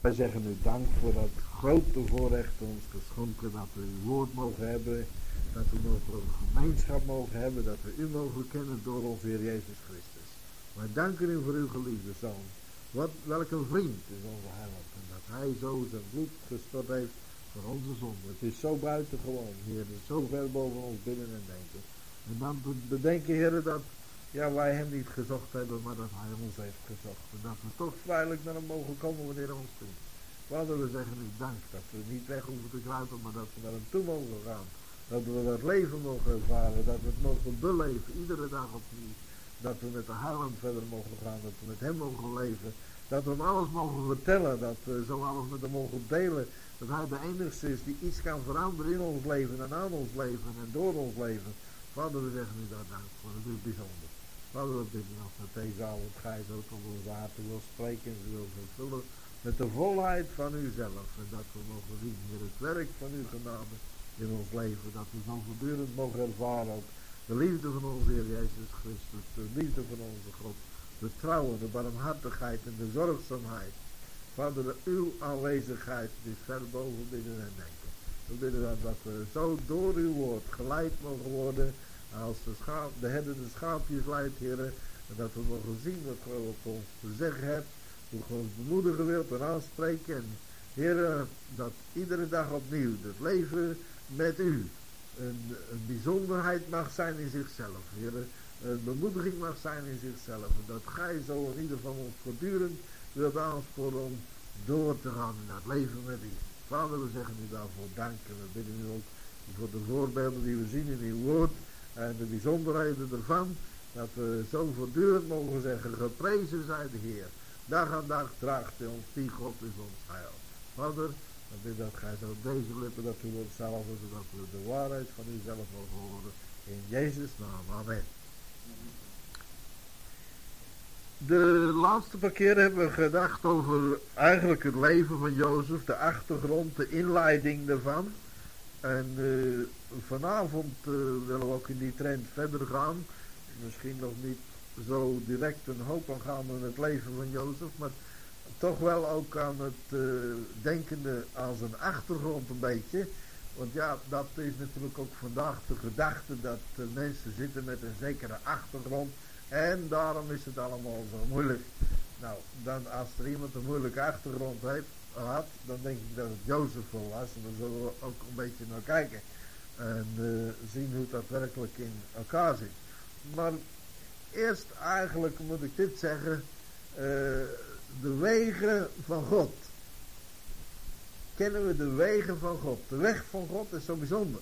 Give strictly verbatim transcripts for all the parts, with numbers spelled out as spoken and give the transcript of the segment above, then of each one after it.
Wij zeggen u dank voor dat grote voorrecht ons geschonken dat we uw woord mogen hebben. Dat we mogen een gemeenschap mogen hebben. Dat we u mogen kennen door onze Heer Jezus Christus. Wij danken u voor uw geliefde Zoon. Wat, welk een vriend is onze heiland. En dat hij zo zijn bloed gestort heeft voor onze zonde. Het is zo buitengewoon, Heer. Het is zo ver boven ons bidden en denken. En dan bedenken, Heer, dat ja, wij hem niet gezocht hebben, maar dat hij ons heeft gezocht. En dat we toch vrijelijk naar hem mogen komen wanneer hij ons vindt. Vader, we zeggen u dank dat we niet weg hoeven te kruipen, maar dat we naar hem toe mogen gaan. Dat we dat leven mogen ervaren, dat we het mogen beleven, iedere dag opnieuw. Dat we met de heiland verder mogen gaan, dat we met hem mogen leven. Dat we hem alles mogen vertellen, dat we zo alles met hem mogen delen. Dat hij de enigste is die iets kan veranderen in ons leven en aan ons leven en door ons leven. Vader, we zeggen u daar dank voor, dat is bijzonder. Vader, we bidden als met deze avond gij zo tot ons water wil spreken en ze wil vervullen met de volheid van uzelf. En dat we mogen zien met het werk van uw genade in ons leven. Dat we zo voortdurend mogen ervaren ook de liefde van onze Heer Jezus Christus. De liefde van onze God. De trouw, de barmhartigheid en de zorgzaamheid. Vader, uw aanwezigheid is ver boven bidden en denken. We bidden dan dat we zo door uw woord geleid mogen worden. Als de, schaap, de herder de schaapjes leidt, heren. En dat we mogen zien wat God ons te zeggen hebt. Hoe God ons bemoedigen wilt en aanspreken. En heren, dat iedere dag opnieuw het leven met u een, een bijzonderheid mag zijn in zichzelf. Heren, een bemoediging mag zijn in zichzelf. En dat gij zo in ieder geval ons voortdurend wilt aansporen om door te gaan in dat leven met u. Vader, we zeggen u daarvoor dank. En we bidden u ook voor de voorbeelden die we zien in uw woord. En de bijzonderheden ervan, dat we zo voortdurend mogen zeggen, geprezen zij de Heer. Dag aan dag draagt hij ons, die God is ons heil. Vader, ik bid dat gij zo deze lippen dat u wilt salven, zodat we de waarheid van u zelf mogen horen. In Jezus' naam, amen. De laatste paar keer hebben we gedacht over eigenlijk het leven van Jozef, de achtergrond, de inleiding daarvan. En uh, vanavond uh, willen we ook in die trend verder gaan. Misschien nog niet zo direct een hoop aan gaan aan het leven van Jozef, maar toch wel ook aan het uh, denkende aan zijn achtergrond een beetje. Want ja, dat is natuurlijk ook vandaag de gedachte dat uh, mensen zitten met een zekere achtergrond. En daarom is het allemaal zo moeilijk. Nou, dan als er iemand een moeilijke achtergrond heeft, had, dan denk ik dat het Jozef wel was. En daar zullen we ook een beetje naar kijken. En uh, zien hoe het daadwerkelijk in elkaar zit. Maar eerst eigenlijk moet ik dit zeggen. Uh, de wegen van God. Kennen we de wegen van God. De weg van God is zo bijzonder.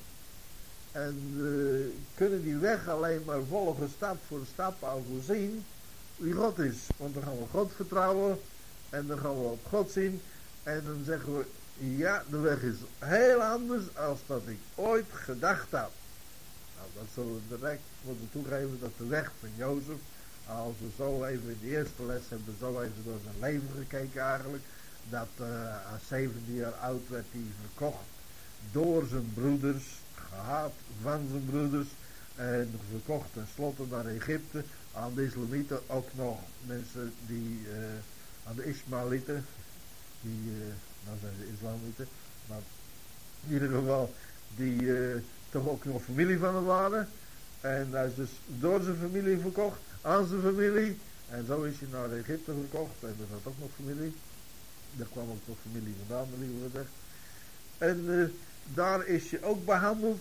En we kunnen die weg alleen maar volgen stap voor stap als we zien wie God is. Want dan gaan we God vertrouwen. En dan gaan we op God zien. En dan zeggen we, ja, de weg is heel anders als dat ik ooit gedacht had. Nou, dat zullen we direct moeten toegeven dat de weg van Jozef, als we zo even in de eerste les hebben, zo even door zijn leven gekeken eigenlijk, dat uh, als zeventien jaar oud werd hij verkocht door zijn broeders, gehaat van zijn broeders, en verkocht tenslotte naar Egypte, aan de islamieten ook nog mensen die, uh, aan de Ismaëlieten, die, uh, nou zijn ze islamieten, maar in ieder geval, die uh, toch ook nog familie van hem waren. En hij is dus door zijn familie verkocht, aan zijn familie. En zo is hij naar Egypte verkocht. En er zat ook nog familie. Daar kwam ook nog familie vandaan, liever gezegd. En uh, daar is je ook behandeld.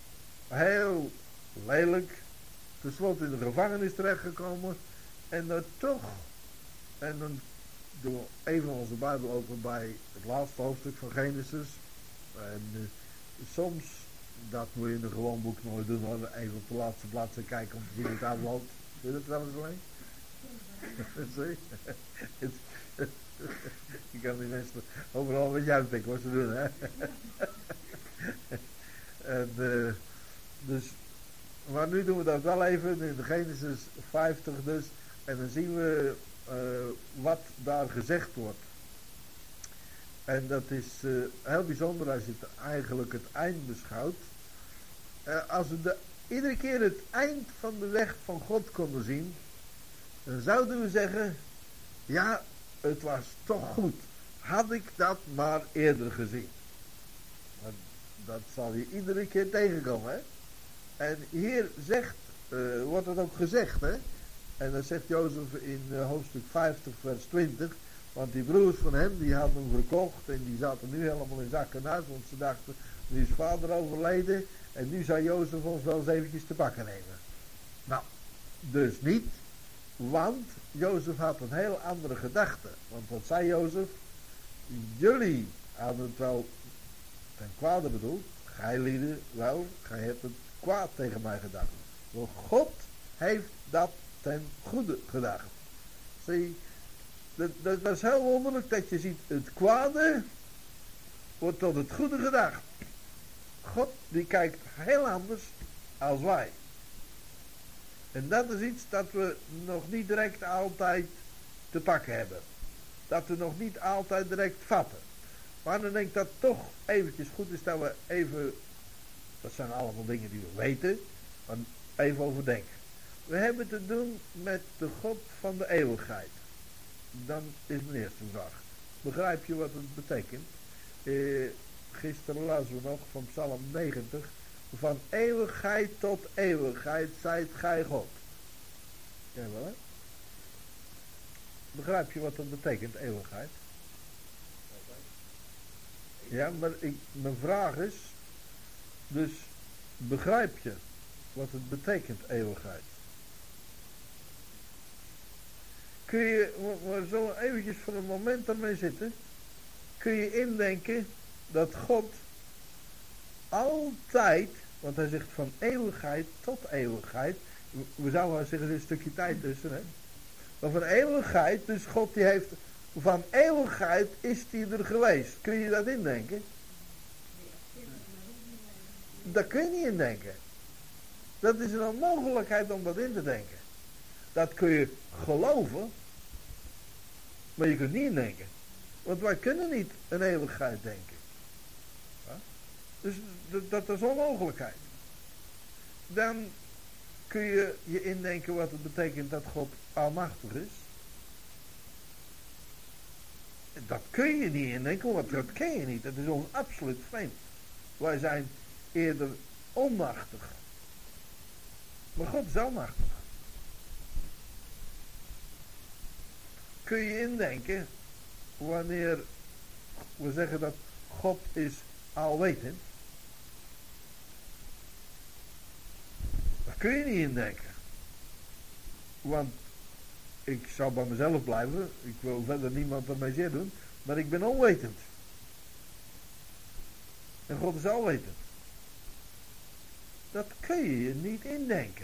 Heel lelijk. Ten slotte in de gevangenis terechtgekomen. En dan toch. En dan doen we even onze Bijbel open bij het laatste hoofdstuk van Genesis. En uh, soms, dat moet je in een gewoon boek nooit doen, hoor. Even op de laatste bladzijde kijken om te zien hoe het aanloopt. Doe je dat wel eens alleen? Zie? Je kan die mensen overal met jou pikken wat ze doen, hè? En, uh, dus, maar nu doen we dat wel even in de Genesis vijftig dus. En dan zien we uh, wat daar gezegd wordt. En dat is uh, heel bijzonder als je het, eigenlijk het eind beschouwt. Uh, als we de, iedere keer het eind van de weg van God konden zien, dan zouden we zeggen, ja, het was toch goed. had ik dat maar eerder gezien. Maar dat zal je iedere keer tegenkomen, hè. En hier zegt, uh, wordt het ook gezegd, hè. En dan zegt Jozef in uh, hoofdstuk vijftig vers twintig. Want die broers van hem, die hadden hem verkocht. En die zaten nu helemaal in zak en as. Want ze dachten, nu is vader overleden. En nu zou Jozef ons wel eens eventjes te pakken nemen. Nou, dus niet. Want Jozef had een heel andere gedachte. Want wat zei Jozef? Jullie hadden het wel ten kwade bedoeld. Gij lieden wel, gij hebt het kwaad tegen mij gedacht. Maar God heeft dat ten goede gedacht. Zie, dat, dat, dat is heel wonderlijk dat je ziet, het kwade wordt tot het goede gedacht. God die kijkt heel anders als wij. En dat is iets dat we nog niet direct altijd te pakken hebben. Dat we nog niet altijd direct vatten. Maar dan denk ik dat het toch eventjes goed is dat we even, dat zijn allemaal dingen die we weten, maar even overdenken. We hebben te doen met de God van de eeuwigheid. Dan is mijn eerste vraag. Begrijp je wat het betekent? Eh, gisteren lazen we nog van Psalm negentig. Van eeuwigheid tot eeuwigheid zijt gij God. Ja wel hè? Begrijp je wat dat betekent, eeuwigheid? Ja, maar ik, mijn vraag is, dus begrijp je wat het betekent, eeuwigheid? Kun je, maar zo eventjes voor een moment ermee zitten, kun je indenken dat God altijd, want hij zegt van eeuwigheid tot eeuwigheid, we zouden wel zeggen er is een stukje tijd tussen, hè? Maar van eeuwigheid, dus God die heeft, van eeuwigheid is die er geweest. Kun je dat indenken? Dat kun je niet indenken. Dat is een onmogelijkheid om dat in te denken. Dat kun je geloven, maar je kunt niet indenken. Want wij kunnen niet een eeuwigheid denken. Ja? Dus dat, dat is onmogelijkheid. Dan kun je je indenken wat het betekent dat God almachtig is. Dat kun je niet indenken, want dat ken je niet. Dat is ons absoluut vreemd. Wij zijn eerder onmachtig. Maar God is almachtig. Kun je indenken wanneer we zeggen dat God is alwetend? Dat kun je niet indenken. Want ik zou bij mezelf blijven. Ik wil verder niemand ermee zeer doen. Maar ik ben onwetend. En God is alwetend. Dat kun je je niet indenken.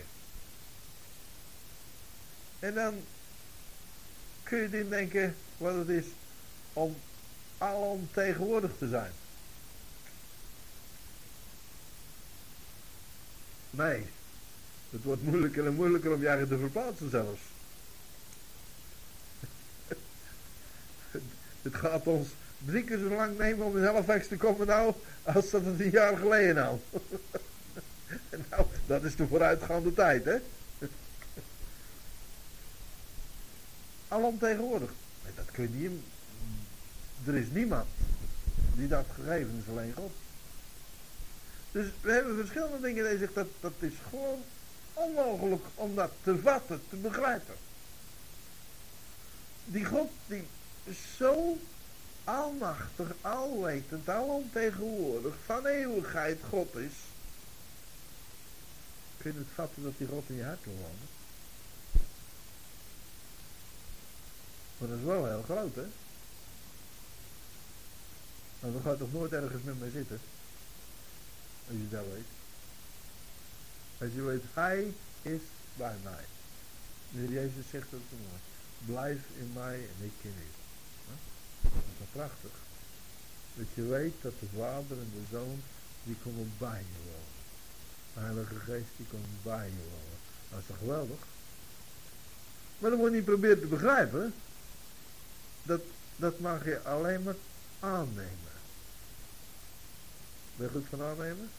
En dan kun je het indenken wat het is om alomtegenwoordig te zijn. Nee. Het wordt moeilijker en moeilijker om je eigen te verplaatsen zelfs. Het gaat ons drie keer zo lang nemen om in Halifax te komen nou, als dat het een jaar geleden nou. Nou, dat is de vooruitgaande tijd, hè. Alomtegenwoordig. Nee, dat kun je niet. Er is niemand die dat gegeven is, alleen God. Dus we hebben verschillende dingen die zegt dat dat is gewoon onmogelijk om dat te vatten, te begrijpen. Die God die zo almachtig, alwetend, alomtegenwoordig, van eeuwigheid God is. Kun je het vatten dat die God in je hart wil wonen? Maar dat is wel heel groot, hè? Maar dan gaat toch nooit ergens met mij zitten? Als je dat weet. Als je weet, hij is bij mij. De Heer Jezus zegt dat zo mooi. Blijf in mij en ik in u. Dat is wel prachtig. Dat je weet dat de Vader en de Zoon, die komen bij je wonen. De Heilige Geest, die komt bij je wonen. Dat is toch geweldig? Maar dan moet je niet proberen te begrijpen. Dat, dat mag je alleen maar aannemen. Ben je goed van aannemen?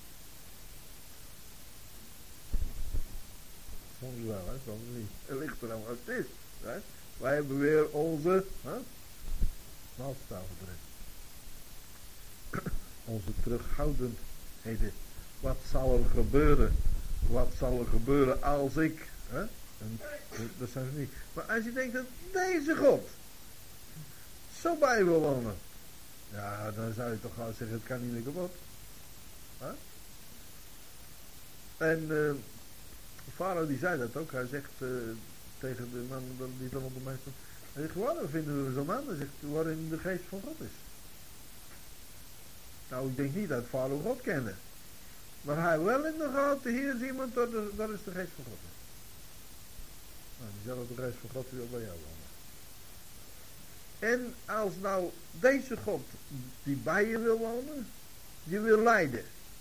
Soms wel, hè? Soms niet. Het ligt er aan wat het is. Hè? Wij hebben weer onze... Hè? smalstaal erin. Onze terughoudendheden. Wat zal er gebeuren? Wat zal er gebeuren als ik? Hè? En, dat zijn ze niet. Maar als je denkt dat deze God zo bij wil wonen. Ja, dan zou je toch gauw zeggen, het kan niet meer kapot. Huh? En uh, Farao die zei dat ook. Hij zegt uh, tegen de man die dan op de mij stond. Hij zegt, waarom vinden we zo'n man? Hij zegt, waarin de geest van God is. Nou, ik denk niet dat Farao God kende. Maar hij wel in de gaten, hier is iemand, dat is, dat is de geest van God. Nou, diezelfde geest van God wil bij jou wonen. En als nou deze God die bij je wil wonen, je wil leiden.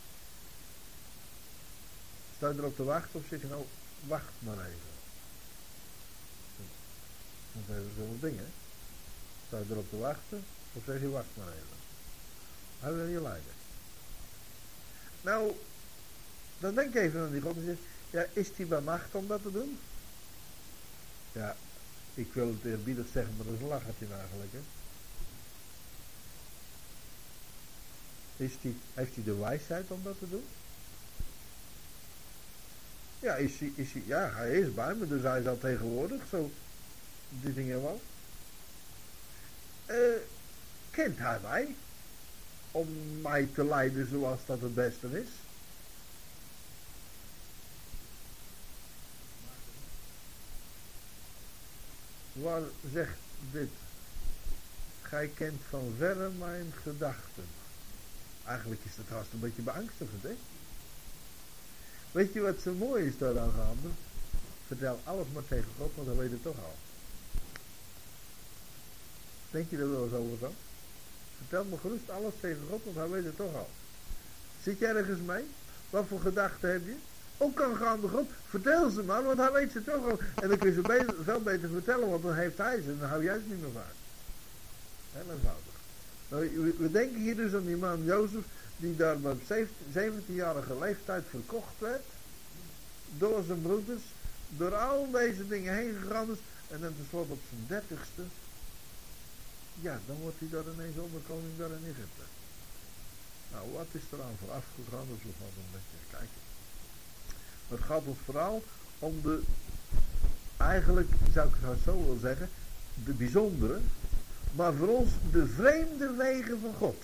Sta je erop te wachten of zeg je nou, wacht maar even. Dat zijn zo'n dingen. Sta je erop te wachten of zeg je wacht maar even. Hij wil je leiden. Nou, dan denk ik even aan die God en zeg, ja, is die bij macht om dat te doen? Ja, ik wil het eerbiedig zeggen, maar dat is een lachertje eigenlijk, hè. Is die, heeft hij de wijsheid om dat te doen? Ja, is hij, is hij, ja, hij is bij me, dus hij is al tegenwoordig, zo, die dingen wel. Uh, kent hij mij? Om mij te leiden zoals dat het beste is? Waar zegt dit? Gij kent van verre mijn gedachten. Eigenlijk is dat haast een beetje beangstigend, hè? Weet je wat zo mooi is daaraan gaande? Vertel alles maar tegen God, want hij weet het toch al. Denk je er wel eens over zo? Vertel me gerust alles tegen God, want hij weet het toch al. Zit je ergens mee? Wat voor gedachten heb je? Ook kan gaande God, vertel ze maar, want hij weet ze toch al. En dan kun je ze beter, veel beter vertellen, want dan heeft hij ze en dan hou jij ze niet meer vaak. Heel eenvoudig. Nou, we, we denken hier dus aan die man Jozef, die daar op zeventienjarige leeftijd verkocht werd, door zijn broeders, door al deze dingen heen gegaan is, en dan tenslotte op zijn dertigste, ja, dan wordt hij daar ineens onderkoning daar in Egypte. Nou, wat is er aan vooraf gegaan, dus we gaan een beetje eens kijken. Het gaat ons vooral om de, eigenlijk zou ik het zo willen zeggen, de bijzondere, maar voor ons de vreemde wegen van God.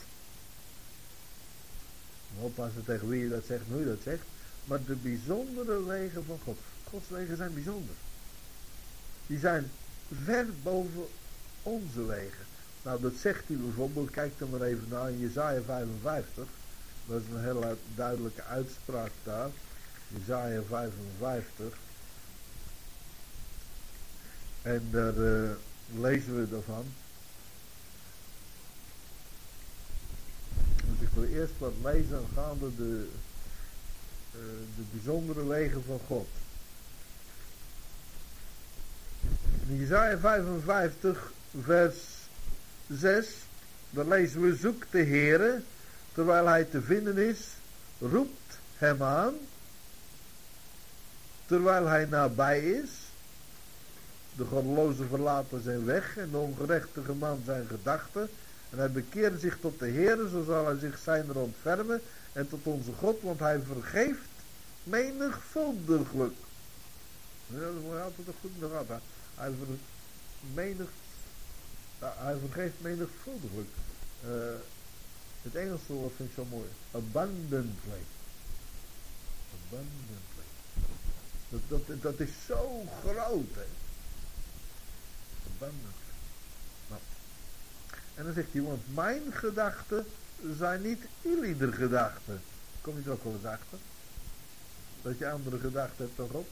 Oppassen tegen wie je dat zegt, hoe je dat zegt, maar de bijzondere wegen van God. Gods wegen zijn bijzonder. Die zijn ver boven onze wegen. Nou, dat zegt hij bijvoorbeeld, kijk dan maar even naar in Jesaja vijfenvijftig. Dat is een hele duidelijke uitspraak daar. Jesaja vijfenvijftig. En daar uh, lezen we daarvan. Dus ik wil eerst wat lezen gaande de, uh, de bijzondere wegen van God. In Jesaja vijfenvijftig vers zes, daar lezen we, zoek de Heere, terwijl hij te vinden is, roept hem aan, terwijl hij nabij is. De goddeloze verlaten zijn weg en de ongerechtige man zijn gedachten. En hij bekeert zich tot de Heere, zo zal hij zich zijner ontfermen en tot onze God, want hij vergeeft menigvuldiglijk. Ja, dat moet je altijd toch goed in de gaten. Hij, ver, menig, ja, hij vergeeft menigvuldiglijk. Uh, het Engelse woord vind ik zo mooi. Abundantly. Abundantly. Dat, dat, dat is zo groot, hè. Abundantly. Nou. En dan zegt hij, want mijn gedachten zijn niet jullie gedachten. Kom je er ook wel eens achter? Dat je andere gedachten hebt dan God?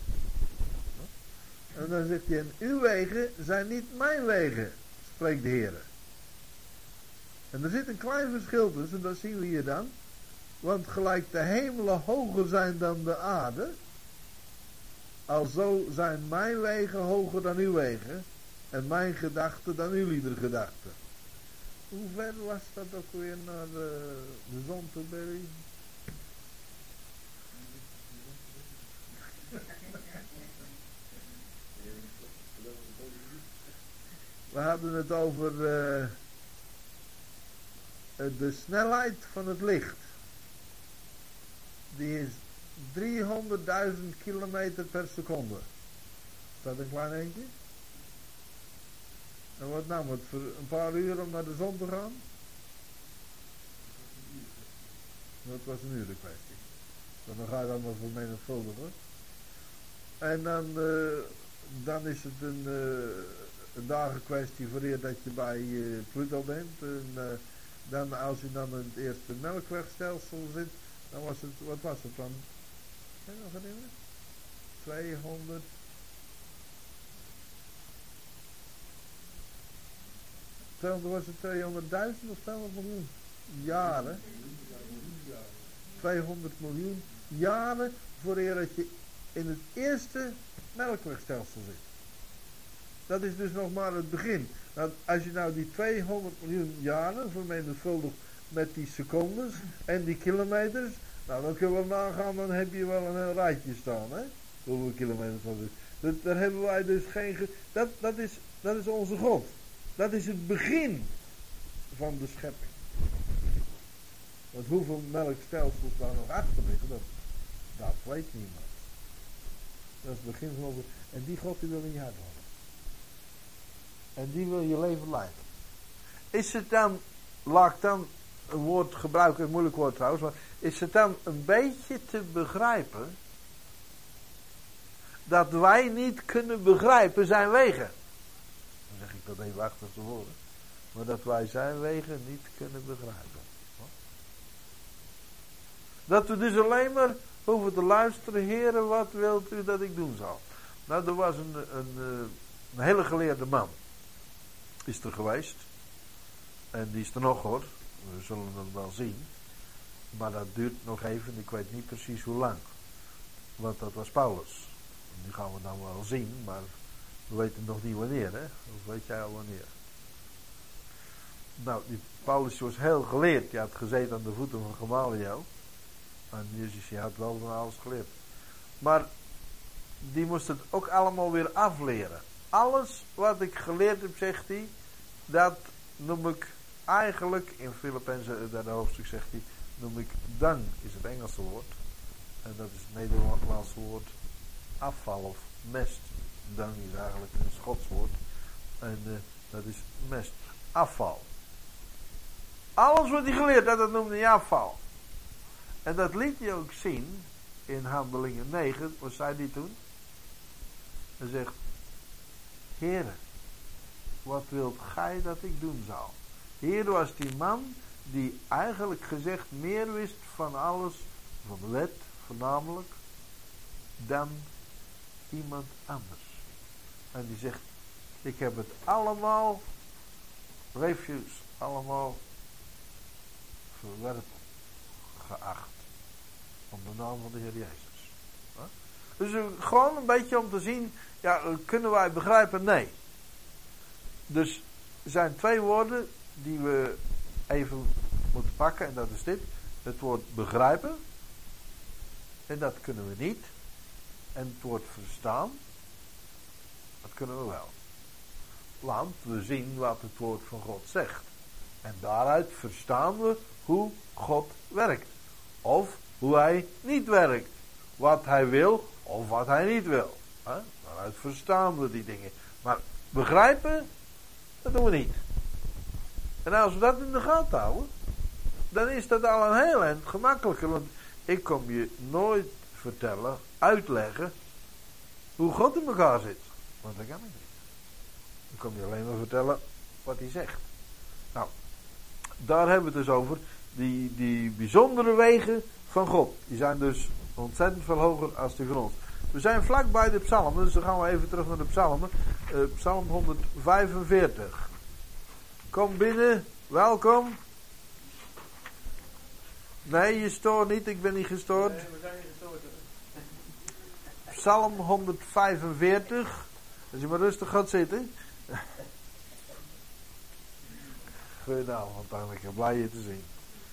En dan zegt hij, en uw wegen zijn niet mijn wegen, spreekt de Heer. En er zit een klein verschil tussen, dat zien we hier dan. Want gelijk de hemelen hoger zijn dan de aarde, alzo zijn mijn wegen hoger dan uw wegen, en mijn gedachten dan jullie gedachten. Hoe ver was dat ook weer naar de, de zon toe, Barry? We hadden het over uh, de snelheid van het licht, die is driehonderdduizend kilometer per seconde. Is dat een klein eentje? En wat nou, moet voor een paar uur om naar de zon te gaan? Dat was een uren kwestie. Dan ga je dan maar vermenigvuldigen. En dan, uh, dan is het een, uh, een dagen kwestie voor eer dat je bij uh, Pluto bent. En uh, dan als je dan in het eerste melkwegstelsel zit, dan was het, wat was het dan? Kan je nog herinneren? tweehonderd. Was het tweehonderdduizend of tweehonderd miljoen jaren? tweehonderd miljoen jaren voor eer dat je in het eerste melkwegstelsel zit. Dat is dus nog maar het begin. Nou, als je nou die tweehonderd miljoen jaren vermenigvuldigt met die secondes en die kilometers, nou dan kunnen we nagaan, dan heb je wel een heel rijtje staan, hè? Hoeveel kilometers dat is. Dat, daar hebben wij dus geen... Ge- dat, dat, is, dat is onze God. Dat is het begin van de schepping. Want hoeveel melkstelsels daar nog achter liggen, dat, dat weet niemand. Dat is het begin van onze... En die God die wil in je hart houden. En die wil je leven leiden. Is het dan, laat ik dan een woord gebruiken, een moeilijk woord trouwens, maar is het dan een beetje te begrijpen dat wij niet kunnen begrijpen zijn wegen? Dan zeg ik dat even achter te woorden. Maar dat wij zijn wegen niet kunnen begrijpen. Dat we dus alleen maar hoeven te luisteren, Heere, wat wilt u dat ik doen zal? Nou, er was een, een, een hele geleerde man. Is er geweest. En die is er nog hoor. We zullen het wel zien. Maar dat duurt nog even. Ik weet niet precies hoe lang. Want dat was Paulus. Die gaan we dan wel zien. Maar we weten nog niet wanneer. Hè? Of weet jij al wanneer? Nou, die Paulus was heel geleerd. Die had gezeten aan de voeten van Gamaliel. En Jezus die had wel van alles geleerd. Maar die moest het ook allemaal weer afleren. Alles wat ik geleerd heb, zegt hij, dat noem ik eigenlijk, in Filippenzen, derde hoofdstuk zegt hij, noem ik dung, is het Engelse woord. En dat is het Nederlandse woord afval of mest. Dung is eigenlijk een Schots woord. En uh, dat is mest. Afval. Alles wat hij geleerd had, dat noemde hij afval. En dat liet hij ook zien in Handelingen negen. Wat zei hij toen? Hij zegt, Heere, wat wilt gij dat ik doen zal? Heer was die man die eigenlijk gezegd meer wist van alles, van de wet voornamelijk, dan iemand anders. En die zegt, ik heb het allemaal, refuse, allemaal verwerp geacht. Om de naam van de Heer Jezus. Huh? Dus uh, gewoon een beetje om te zien, ja, kunnen wij begrijpen? Nee. Dus er zijn twee woorden die we even moeten pakken en dat is dit. Het woord begrijpen. En dat kunnen we niet. En het woord verstaan. Dat kunnen we wel. Want we zien wat het woord van God zegt. En daaruit verstaan we hoe God werkt. Of hoe hij niet werkt. Wat hij wil of wat hij niet wil. Huh? Daaruit verstaan we die dingen. Maar begrijpen, dat doen we niet. En als we dat in de gaten houden, dan is dat al een heel eind gemakkelijker. Want ik kom je nooit vertellen, uitleggen, hoe God in elkaar zit. Want dat kan ik niet. Ik kom je alleen maar vertellen wat hij zegt. Nou, daar hebben we het dus over. Die, die bijzondere wegen van God. Die zijn dus ontzettend veel hoger als die van ons. We zijn vlak bij de psalmen, dus dan gaan we even terug naar de psalmen. Uh, psalm honderdvijfenveertig. Kom binnen, welkom. Nee, je stoort niet, ik ben niet gestoord. Nee, we zijn niet gestoord. Psalm honderdvijfenveertig. Als je maar rustig gaat zitten. Goedenavond, Anneke, blij je te zien.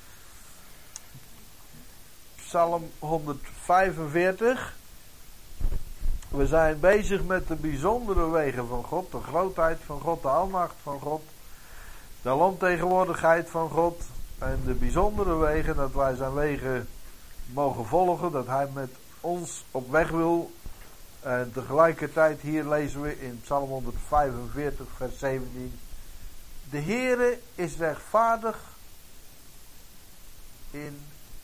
Psalm honderdvijfenveertig. We zijn bezig met de bijzondere wegen van God, de grootheid van God, de almacht van God, de alomtegenwoordigheid van God En de bijzondere wegen, dat wij zijn wegen mogen volgen, dat hij met ons op weg wil. En tegelijkertijd hier lezen we in Psalm honderdvijfenveertig vers zeventien. De Heere is rechtvaardig in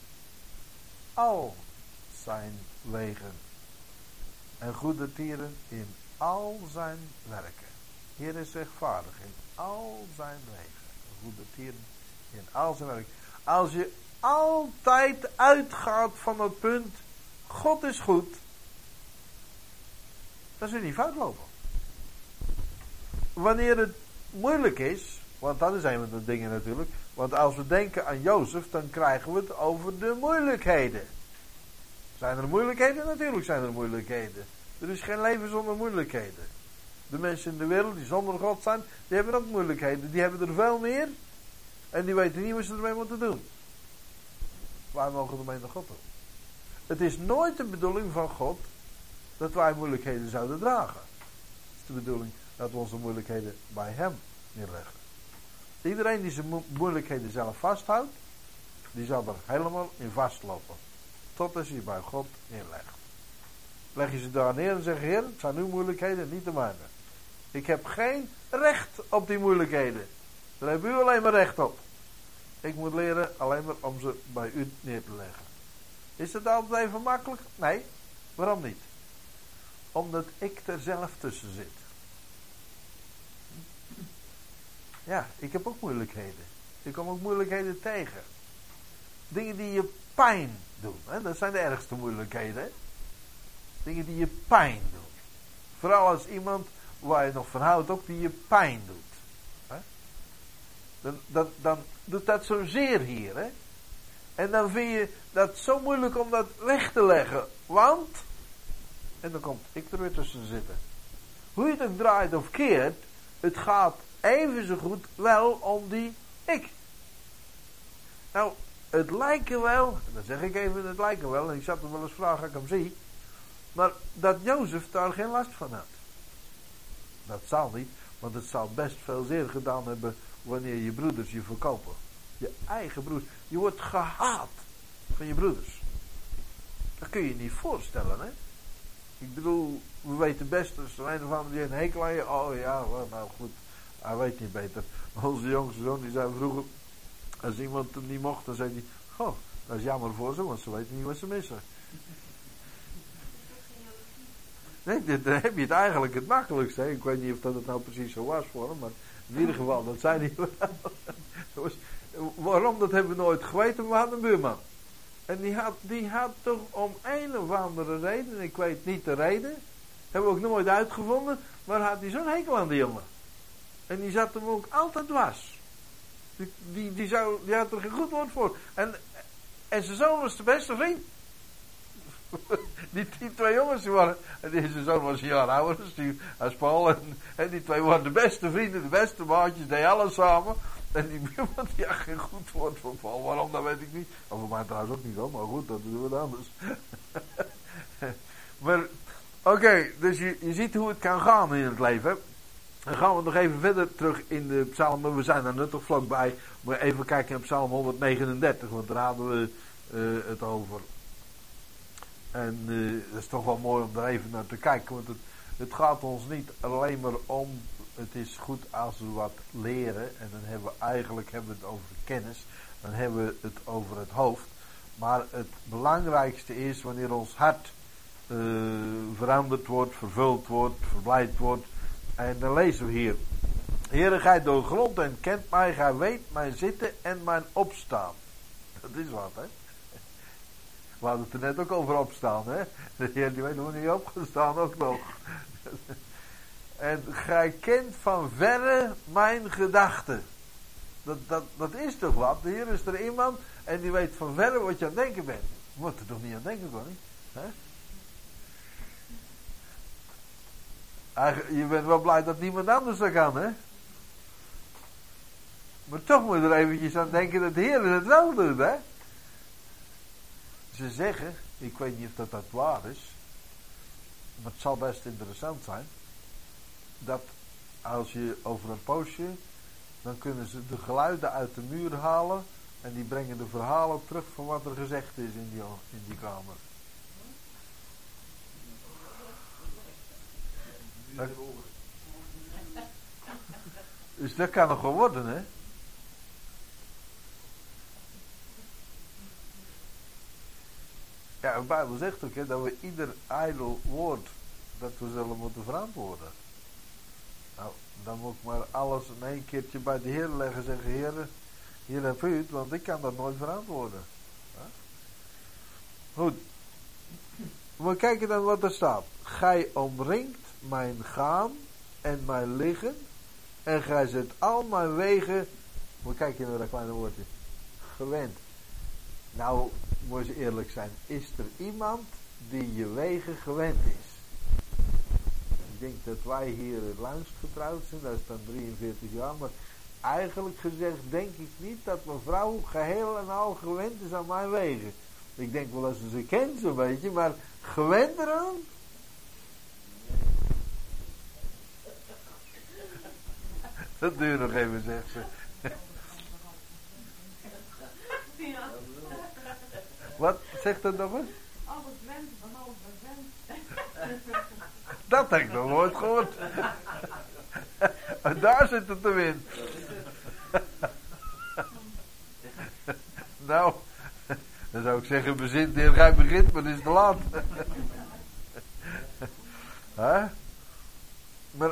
al zijn wegen. En goedertieren in al zijn werken. Heer is rechtvaardig in al zijn wegen. Goedertieren in al zijn werken. Als je altijd uitgaat van het punt, God is goed, dan zul je niet fout lopen. Wanneer het moeilijk is, want dat is een van de dingen natuurlijk, want als we denken aan Jozef, dan krijgen we het over de moeilijkheden. Zijn er moeilijkheden? Natuurlijk zijn er moeilijkheden. Er is geen leven zonder moeilijkheden. De mensen in de wereld die zonder God zijn, die hebben ook moeilijkheden. Die hebben er veel meer. En die weten niet wat ze ermee moeten doen. Wij mogen ermee naar God doen. Het is nooit de bedoeling van God dat wij moeilijkheden zouden dragen. Het is de bedoeling dat we onze moeilijkheden bij Hem neerleggen. Iedereen die zijn mo- moeilijkheden zelf vasthoudt, die zal er helemaal in vastlopen. Tot als je bij God neerlegt. Leg je ze daar neer en zeg: Heer, het zijn uw moeilijkheden, niet de mijne. Ik heb geen recht op die moeilijkheden. Daar hebt u alleen maar recht op. Ik moet leren alleen maar om ze bij u neer te leggen. Is dat altijd even makkelijk? Nee. Waarom niet? Omdat ik er zelf tussen zit. Ja, ik heb ook moeilijkheden. Ik kom ook moeilijkheden tegen. Dingen die je pijn doen. Hè? Dat zijn de ergste moeilijkheden. Hè? Dingen die je pijn doen. Vooral als iemand waar je nog van houdt ook die je pijn doet. Hè? Dan, dan, dan doet dat zozeer hier. Hè? En dan vind je dat zo moeilijk om dat weg te leggen. Want, en dan komt ik er weer tussen zitten. Hoe je het ook draait of keert, het gaat even zo goed wel om die ik. Nou, het lijken wel, dan zeg ik even het lijken wel, en ik zat er wel eens vragen als ik hem zie, maar dat Jozef daar geen last van had. Dat zal niet, want het zal best veel zeer gedaan hebben wanneer je broeders je verkopen. Je eigen broeders. Je wordt gehaat van je broeders. Dat kun je je niet voorstellen, hè. Ik bedoel, we weten best, als er een of ander die een hekel aan je, oh ja, nou goed, hij weet niet beter. Onze jongste zoon, die zei vroeger, als iemand hem niet mocht, dan zei hij, goh, dat is jammer voor ze, want ze weten niet wat ze missen. Nee, dan heb je het eigenlijk het makkelijkste. Hè? Ik weet niet of dat het nou precies zo was voor hem, maar in ieder geval, dat zei hij wel. Waarom, dat hebben we nooit geweten, we hadden een buurman. En die had, die had toch om een of andere reden, ik weet niet de reden, hebben we ook nooit uitgevonden, maar had hij zo'n hekel aan die jongen. En die zat hem ook altijd dwars. Die, die, die, zou, die had er geen goed woord voor. En, en zijn zoon was de beste vriend. Die, die twee jongens, die waren, en deze zoon was een jaar ouder, dus die, als Paul, en, en die twee waren de beste vrienden, de beste maatjes, die alles samen. En die buurman, die had geen goed woord voor Paul. Waarom, dat weet ik niet. Of voor mij trouwens ook niet hoor, maar goed, dat doen we anders. Maar, oké, okay, dus je, je ziet hoe het kan gaan in het leven. Dan gaan we nog even verder terug in de psalmen. We zijn er nu toch vlakbij. Maar even kijken naar psalm honderdnegenendertig, want daar hadden we uh, het over. En uh, dat is toch wel mooi om er even naar te kijken. Want het, het gaat ons niet alleen maar om, het is goed als we wat leren. En dan hebben we eigenlijk hebben we het over kennis. Dan hebben we het over het hoofd. Maar het belangrijkste is wanneer ons hart uh, veranderd wordt, vervuld wordt, verblijd wordt. En dan lezen we hier. Heere, gij doorgrondt en kent mij, gij weet mijn zitten en mijn opstaan. Dat is wat, hè. We hadden het er net ook over opstaan, hè. De Heer die weet hoe niet opgestaan ook nog. En gij kent van verre mijn gedachten. Dat, dat, dat is toch wat. De Heer is er iemand en die weet van verre wat je aan het denken bent. Je moet er toch niet aan denken, Connie? Hè? Je bent wel blij dat niemand anders dat kan, hè? Maar toch moet je er eventjes aan denken dat de Heer het wel doet, hè? Ze zeggen, ik weet niet of dat, dat waar is, maar het zal best interessant zijn, dat als je over een poosje, dan kunnen ze de geluiden uit de muur halen En die brengen de verhalen terug van wat er gezegd is in die, in die kamer. Dat, dus dat kan nog wel worden, hè? Ja, de Bijbel zegt ook, hè, dat we ieder ijdel woord dat we zullen moeten verantwoorden. Nou, dan moet ik maar alles in één keertje bij de Heer leggen en zeggen, Heer, hier heb u het, want ik kan dat nooit verantwoorden. Ja? Goed. We kijken dan wat er staat. Gij omringt mijn gaan en mijn liggen en gij zet al mijn wegen, we kijken naar dat kleine woordje, gewend. Nou, moet je eerlijk zijn, is er iemand die je wegen gewend is? Ik denk dat wij hier het langst getrouwd zijn, dat is dan drieënveertig jaar, maar eigenlijk gezegd denk ik niet dat mijn vrouw geheel en al gewend is aan mijn wegen. Ik denk wel dat ze ze kent zo'n beetje, maar gewend eraan? Dat duurt nog even, zegt ze. Wat? Zegt dat nog eens? Alles went, van alles went. Dat heb ik nog nooit gehoord. En daar zit het te in. Nou, dan zou ik zeggen, bezint de heer, gij begint, maar het is te laat. Huh? Maar,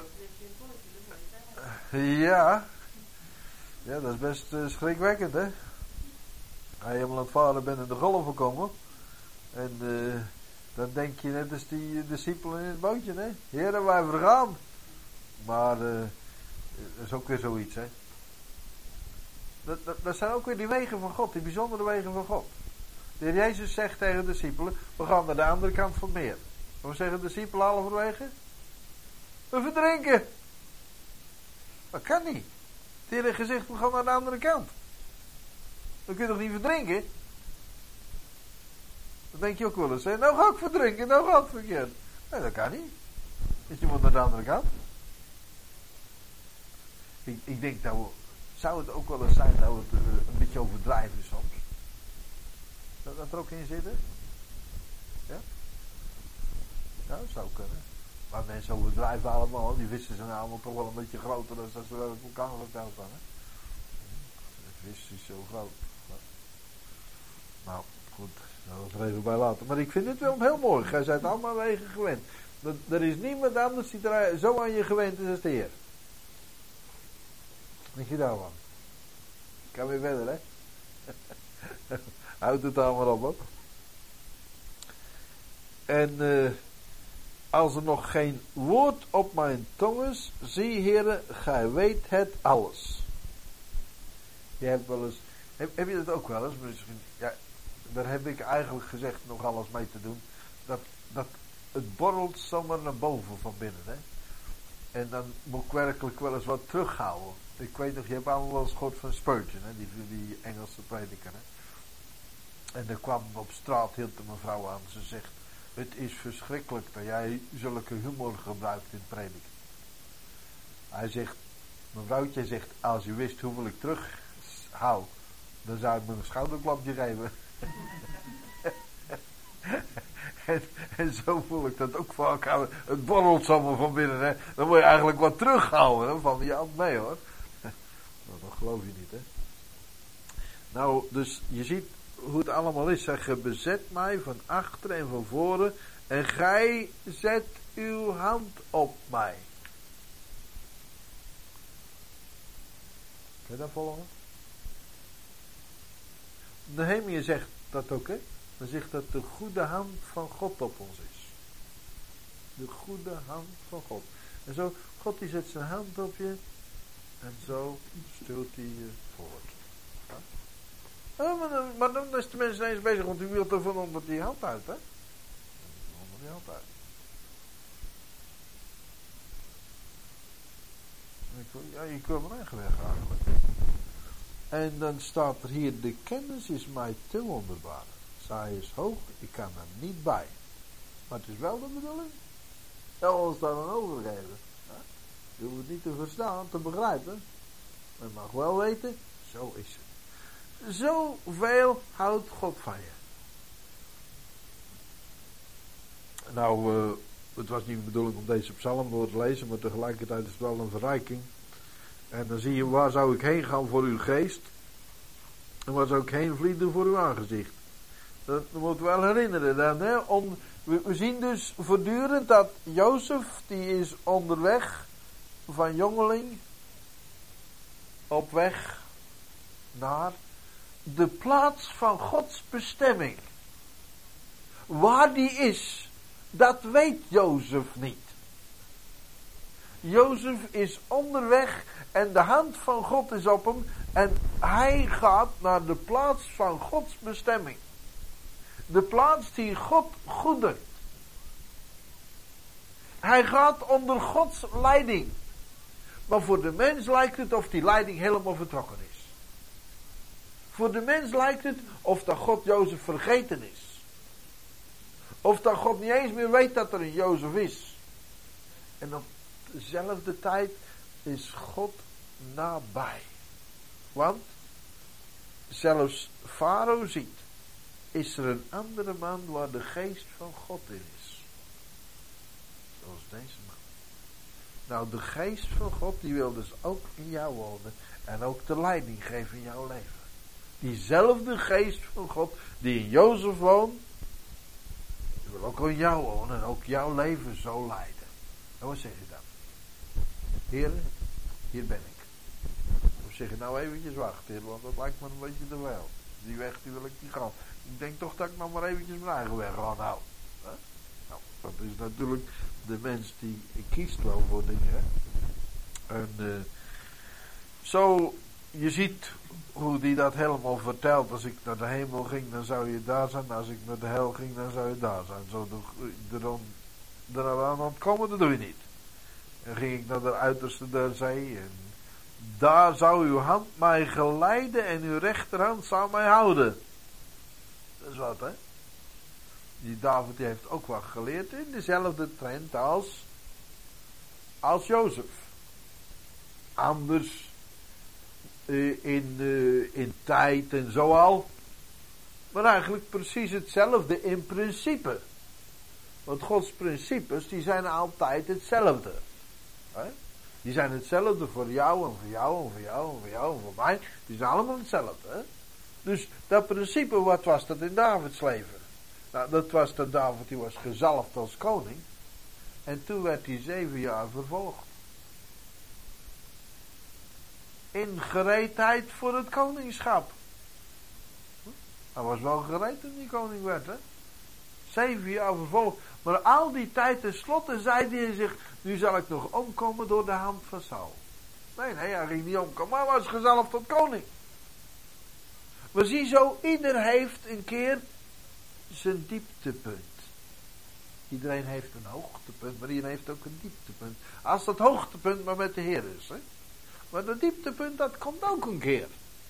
ja, ja, dat is best uh, schrikwekkend, hè. Als je helemaal aan het varen bent en de golven komen. En uh, dan denk je net als die discipelen in het bootje, hè. Heren, wij vergaan. Maar uh, dat is ook weer zoiets, hè. Dat, dat, dat zijn ook weer die wegen van God, die bijzondere wegen van God. De Heer Jezus zegt tegen de discipelen, we gaan naar de andere kant van het meer. En we zeggen de discipelen halverwege, we verdrinken. Dat kan niet. De Heer heeft gezegd, we gaan naar de andere kant. Dan kun je toch niet verdrinken? Dan denk je ook wel eens, hè? Nou ga ik verdrinken, nou gaat het verkeerd. Nee, dat kan niet. Dus je moet naar de andere kant. Ik, ik denk dat we, zou het ook wel eens zijn dat we het uh, een beetje overdrijven soms. Zou dat er ook in zitten? Ja? Ja, dat zou kunnen. Maar mensen overdrijven allemaal, die vissen zijn allemaal toch wel een beetje groter dan als ze wel op elkaar verteld staan, hè? De vis is zo groot. Nou, goed, dat we er even bij laten. Maar ik vind het wel heel mooi. Gij zijt allemaal wegen gewend. Er, er is niemand anders die er zo aan je gewend is als de Heer. Denk je daar van? Ik kan weer verder, hè? Houd het allemaal op, hoor. En uh, als er nog geen woord op mijn tong is, zie, Heere, gij weet het alles. Je hebt wel eens, heb, heb je dat ook wel eens? Misschien, ja, daar heb ik eigenlijk gezegd nog alles mee te doen. Dat, dat het borrelt zomaar naar boven van binnen, hè. En dan moet ik werkelijk wel eens wat terughouden. Ik weet nog, je hebt allemaal wel eens gehoord van Spurgeon, hè, die, die Engelse prediker, hè. En er kwam op straat, hield de mevrouw aan, ze zegt, het is verschrikkelijk dat jij zulke humor gebruikt in prediken. Hij zegt, mevrouwtje zegt, als u wist hoeveel ik terughoud, dan zou ik me een schouderklapje geven. en, en zo voel ik dat ook vaak aan. Het borrelt zomaar van binnen, hè. Dan moet je eigenlijk wat terughouden, hè, van die hand mee, hoor. Nou, dat geloof je niet, hè. Nou, dus je ziet hoe het allemaal is. Zeg, je bezet mij van achter en van voren en gij zet uw hand op mij. Kun je dat volgen? Nehemia zegt dat ook, hè. Dan zegt dat de goede hand van God op ons is. De goede hand van God. En zo, God die zet zijn hand op je en zo stuurt hij je voort. Ja? Oh, maar, dan, maar dan is de mensen ineens bezig, want u wilt ervan onder die hand uit, hè? Onder die hand uit. Ja, je kunt mijn eigen weg eigenlijk. En dan staat er hier, de kennis is mij te wonderbaar. Zij is hoog, ik kan er niet bij. Maar het is wel de bedoeling. Ja, ons daar dan overgeven. Ja? Je hoeft het niet te verstaan, te begrijpen. Maar je mag wel weten, zo is het. Zoveel houdt God van je. Nou, uh, het was niet de bedoeling om deze psalm door te lezen, maar tegelijkertijd is het wel een verrijking. En dan zie je, waar zou ik heen gaan voor uw geest? En waar zou ik heen vliegen voor uw aangezicht? Dat, dat moet wel herinneren dan, hè. Om, we, we zien dus voortdurend dat Jozef, die is onderweg van jongeling op weg naar de plaats van Gods bestemming. Waar die is, dat weet Jozef niet. Jozef is onderweg en de hand van God is op hem en hij gaat naar de plaats van Gods bestemming. De plaats die God goedert. Hij gaat onder Gods leiding. Maar voor de mens lijkt het of die leiding helemaal vertrokken is. Voor de mens lijkt het of dat God Jozef vergeten is. Of dat God niet eens meer weet dat er een Jozef is. En op dezelfde tijd is God nabij. Want zelfs Farao ziet, is er een andere man waar de geest van God in is. Zoals deze man. Nou, de geest van God die wil dus ook in jou wonen. En ook de leiding geven in jouw leven. Diezelfde geest van God die in Jozef woont. Die wil ook in jou wonen. En ook jouw leven zo leiden. En wat zeg je dan? Heren, hier ben ik. Dan zeg je nou eventjes wachten, heer, want dat lijkt me een beetje te wel. Die weg die wil ik niet gaan. Ik denk toch dat ik nog maar eventjes mijn eigen weg ga nou. Huh? Nou, dat is natuurlijk de mens die kiest wel voor dingen. Hè? En uh, zo, je ziet hoe die dat helemaal vertelt. Als ik naar de hemel ging, dan zou je daar zijn. Als ik naar de hel ging, dan zou je daar zijn. Zo er aan ontkomen, dat doe je niet. En ging ik naar de uiterste der zee. En daar zou uw hand mij geleiden en uw rechterhand zou mij houden. Dat is wat, hè. Die David die heeft ook wat geleerd in dezelfde trend als, als Jozef. Anders uh, in, uh, in tijd en zo al. Maar eigenlijk precies hetzelfde in principe. Want Gods principes die zijn altijd hetzelfde. Hè? Die zijn hetzelfde voor jou en voor jou en voor jou en voor jou en voor mij. Die zijn allemaal hetzelfde. Hè? Dus dat principe, wat was dat in Davids leven? Nou, dat was dat David, die was gezalfd als koning. En toen werd hij zeven jaar vervolgd. In gereedheid voor het koningschap. Hij was wel gereed toen hij koning werd, hè. Zeven jaar vervolgd. Maar al die tijd tenslotte zei hij zich, nu zal ik nog omkomen door de hand van Saul. Nee, nee, hij ging niet omkomen, maar hij was gezalfd tot koning. We zien zo, ieder heeft een keer zijn dieptepunt. Iedereen heeft een hoogtepunt, maar iedereen heeft ook een dieptepunt. Als dat hoogtepunt maar met de Heer is, hè. Maar dat dieptepunt, dat komt ook een keer.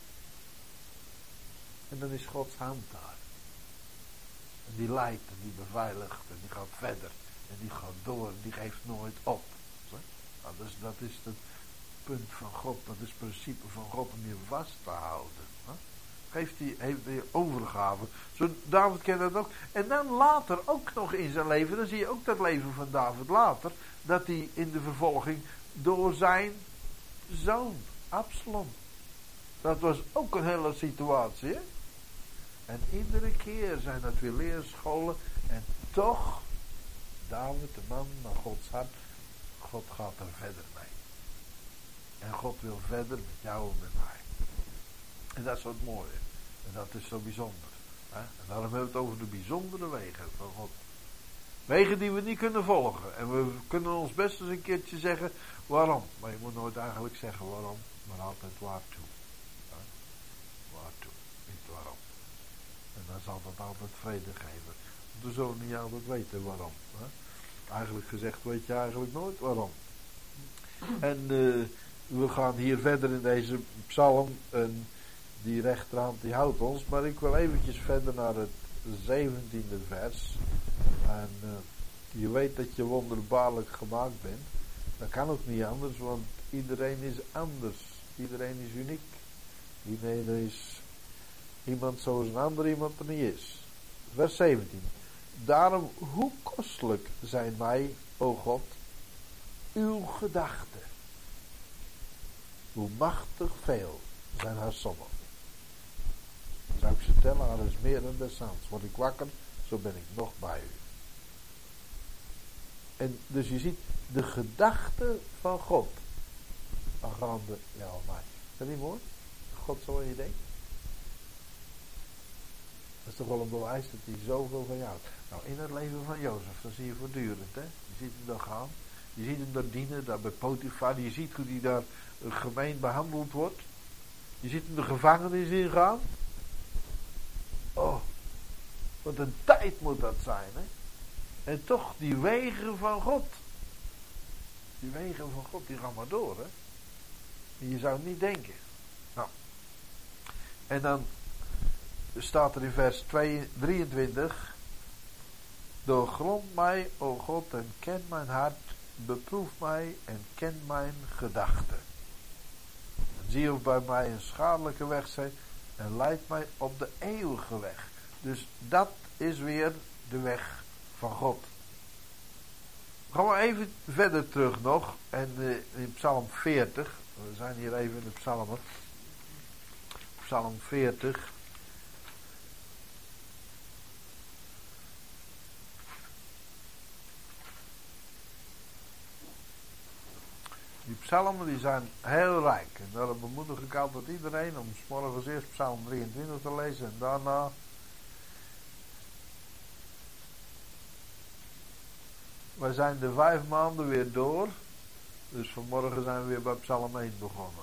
En dan is Gods hand daar. En die leidt en die beveiligt en die gaat verder. En die gaat door en die geeft nooit op. Nou, dus dat is het punt van God, dat is het principe van God om je vast te houden. Geeft die, heeft die overgave. Zo, David kent dat ook. En dan later ook nog in zijn leven, dan zie je ook dat leven van David later, dat hij in de vervolging door zijn zoon, Absalom. Dat was ook een hele situatie, hè? En iedere keer zijn dat weer leerscholen. En toch, David, de man naar Gods hart, God gaat er verder mee. En God wil verder met jou en met mij. En dat is wat mooie. En dat is zo bijzonder. Hè? En daarom hebben we het over de bijzondere wegen van God. Wegen die we niet kunnen volgen. En we kunnen ons best eens een keertje zeggen waarom. Maar je moet nooit eigenlijk zeggen waarom, maar altijd waartoe. Ja? Waartoe, niet waarom. En dan zal dat altijd vrede geven. We zullen niet altijd weten waarom. Hè? Eigenlijk gezegd weet je eigenlijk nooit waarom. En uh, we gaan hier verder in deze psalm. En die rechterhand die houdt ons. Maar ik wil eventjes verder naar het zeventiende vers. En uh, je weet dat je wonderbaarlijk gemaakt bent. Dat kan ook niet anders, want iedereen is anders. Iedereen is uniek. Iedereen is Iemand zoals een ander iemand er niet is. Vers zeventien. Daarom, hoe kostelijk zijn mij, o God, uw gedachten. Hoe machtig veel zijn haar sommen. Zou ik ze tellen, haar is meer dan des aands. Word ik wakker, zo ben ik nog bij u. En dus je ziet, de gedachten van God. Dan gaan de, ja, mij. Is dat niet mooi? God zo in je denkt. Dat is toch wel een bewijs dat hij zoveel van jou houdt. Nou, in het leven van Jozef, dat zie je voortdurend, hè. Je ziet hem daar gaan. Je ziet hem daar dienen, daar bij Potifar. Je ziet hoe hij daar gemeen behandeld wordt. Je ziet hem de gevangenis ingaan. Oh, wat een tijd moet dat zijn, hè. En toch, die wegen van God. Die wegen van God, die gaan maar door, hè. Je zou het niet denken. Nou. En dan staat er in vers drieëntwintig. Doorgrond mij, o God, en ken mijn hart. Beproef mij en ken mijn gedachten. En zie of bij mij een schadelijke weg zijn. En leid mij op de eeuwige weg. Dus dat is weer de weg van God. Gaan we even verder terug nog. En uh, in Psalm veertig. We zijn hier even in de psalmen. Psalm veertig. Die psalmen die zijn heel rijk. En daarom bemoedig ik altijd iedereen om 's morgens eerst Psalm drieëntwintig te lezen. En daarna wij zijn de vijf maanden weer door. Dus vanmorgen zijn we weer bij Psalm één begonnen.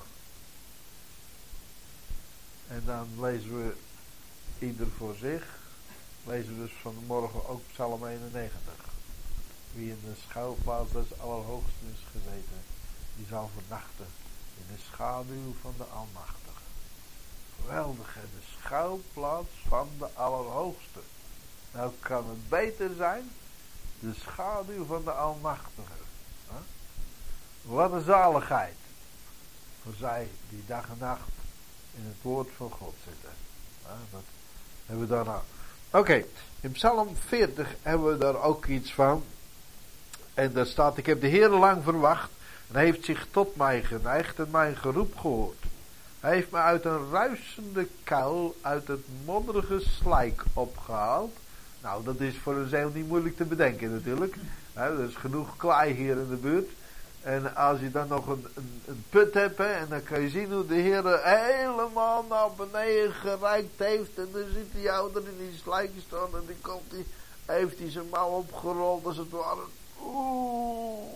En dan lezen we ieder voor zich. Lezen we dus vanmorgen ook Psalm eenennegentig. Wie in de schuilplaats des Allerhoogsten is gezeten, die zal vernachten in de schaduw van de Almachtige. Geweldig, hè? De schuilplaats van de Allerhoogste. Nou kan het beter zijn, de schaduw van de Almachtige. Huh? Wat een zaligheid voor zij die dag en nacht in het woord van God zitten. Huh? Dat hebben we daarna. Oké, okay, in Psalm veertig hebben we daar ook iets van. En daar staat, ik heb de Heer lang verwacht. En hij heeft zich tot mij geneigd en mijn geroep gehoord. Hij heeft me uit een ruisende kuil, uit het modderige slijk opgehaald. Nou, dat is voor een zeil niet moeilijk te bedenken natuurlijk. He, er is genoeg klei hier in de buurt. En als je dan nog een, een, een put hebt, he, en dan kan je zien hoe de Heer helemaal naar beneden gereikt heeft. En dan zit die ouder in die slijk staan en die komt die, heeft hij zijn mouw opgerold als het ware. Oeh.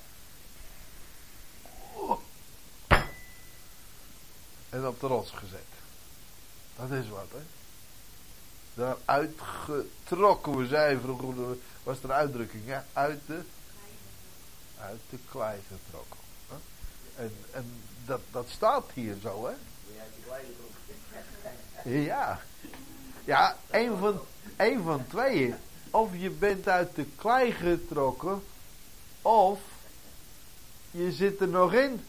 En op de rots gezet. Dat is wat, hè. Daar uitgetrokken, we zeiden vroeger, was er een uitdrukking, ja, uit de, uit de klei getrokken. Hè? En, en dat, dat staat hier zo, hè. Ja. Ja, een van, een van tweeën. Of je bent uit de klei getrokken, of je zit er nog in.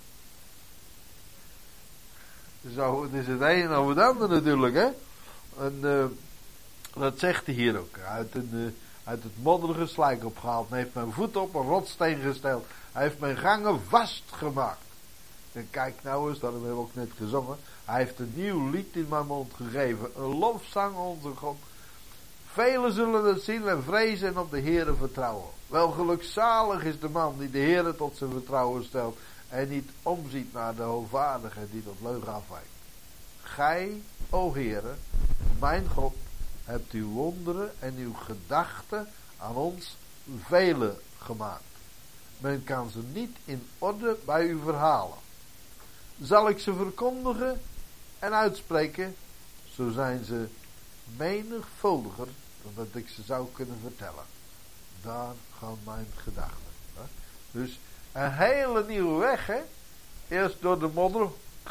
Zo, het is het een of het ander natuurlijk, hè. En uh, dat zegt hij hier ook. Uit, een, uh, uit het modderige slijk opgehaald. En heeft mijn voet op een rotssteen gesteld. Hij heeft mijn gangen vastgemaakt. En kijk nou eens, dat hebben we ook net gezongen. Hij heeft een nieuw lied in mijn mond gegeven. Een lofzang onze God. Velen zullen het zien en vrezen en op de Heere vertrouwen. Wel gelukzalig is de man die de Heere tot zijn vertrouwen stelt. En niet omziet naar de hoogvaardige die tot leugen afwijkt. Gij, o Heere, mijn God, hebt uw wonderen en uw gedachten aan ons vele gemaakt. Men kan ze niet in orde bij u verhalen. Zal ik ze verkondigen en uitspreken, zo zijn ze menigvuldiger dan dat ik ze zou kunnen vertellen. Daar gaan mijn gedachten. Dus een hele nieuwe weg, hè. Eerst door de modder.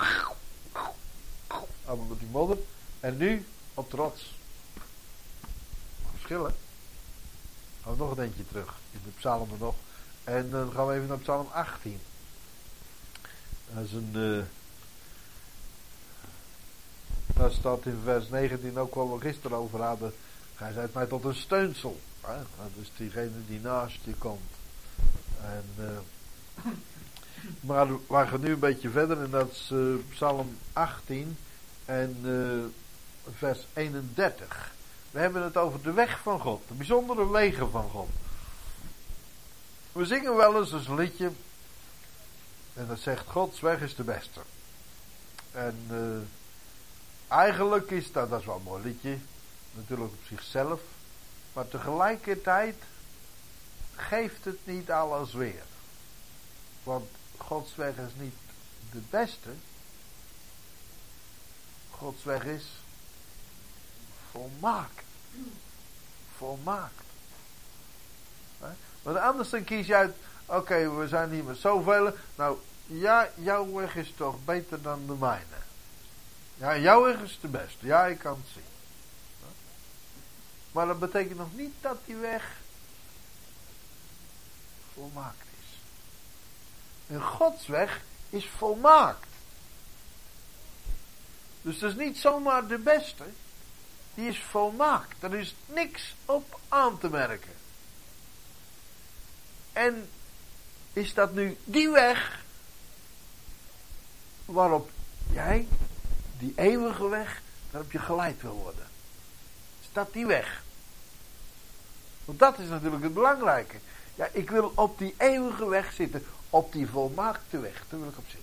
Allemaal met die modder. En nu op de rots. Verschillen. Gaan we nog een eentje terug. In de psalmen nog. En dan gaan we even naar psalm achttien. Dat is een... Uh, Dat staat in vers negentien ook wat we gisteren over hadden. Gij zijt mij tot een steunsel. Hè? Dat is diegene die naast je komt. En, uh, maar we gaan nu een beetje verder en dat is uh, Psalm achttien en uh, vers eenendertig. We hebben het over de weg van God, de bijzondere wegen van God. We zingen wel eens een liedje en dat zegt Gods weg is de beste. En uh, eigenlijk is dat, dat is wel een mooi liedje, natuurlijk op zichzelf, maar tegelijkertijd geeft het niet alles weer. Want Gods weg is niet de beste. Gods weg is volmaakt. Volmaakt. Want anders dan kies je uit, oké, okay, we zijn hier met zoveel. Nou, ja, jouw weg is toch beter dan de mijne. Ja, jouw weg is de beste. Ja, ik kan het zien. Maar dat betekent nog niet dat die weg volmaakt is. En Gods weg is volmaakt. Dus dat is niet zomaar de beste. Die is volmaakt. Er is niks op aan te merken. En is dat nu die weg waarop jij, die eeuwige weg, waarop je geleid wil worden? Is dat die weg? Want dat is natuurlijk het belangrijke. Ja, ik wil op die eeuwige weg zitten. Op die volmaakte weg. Daar wil ik op zitten.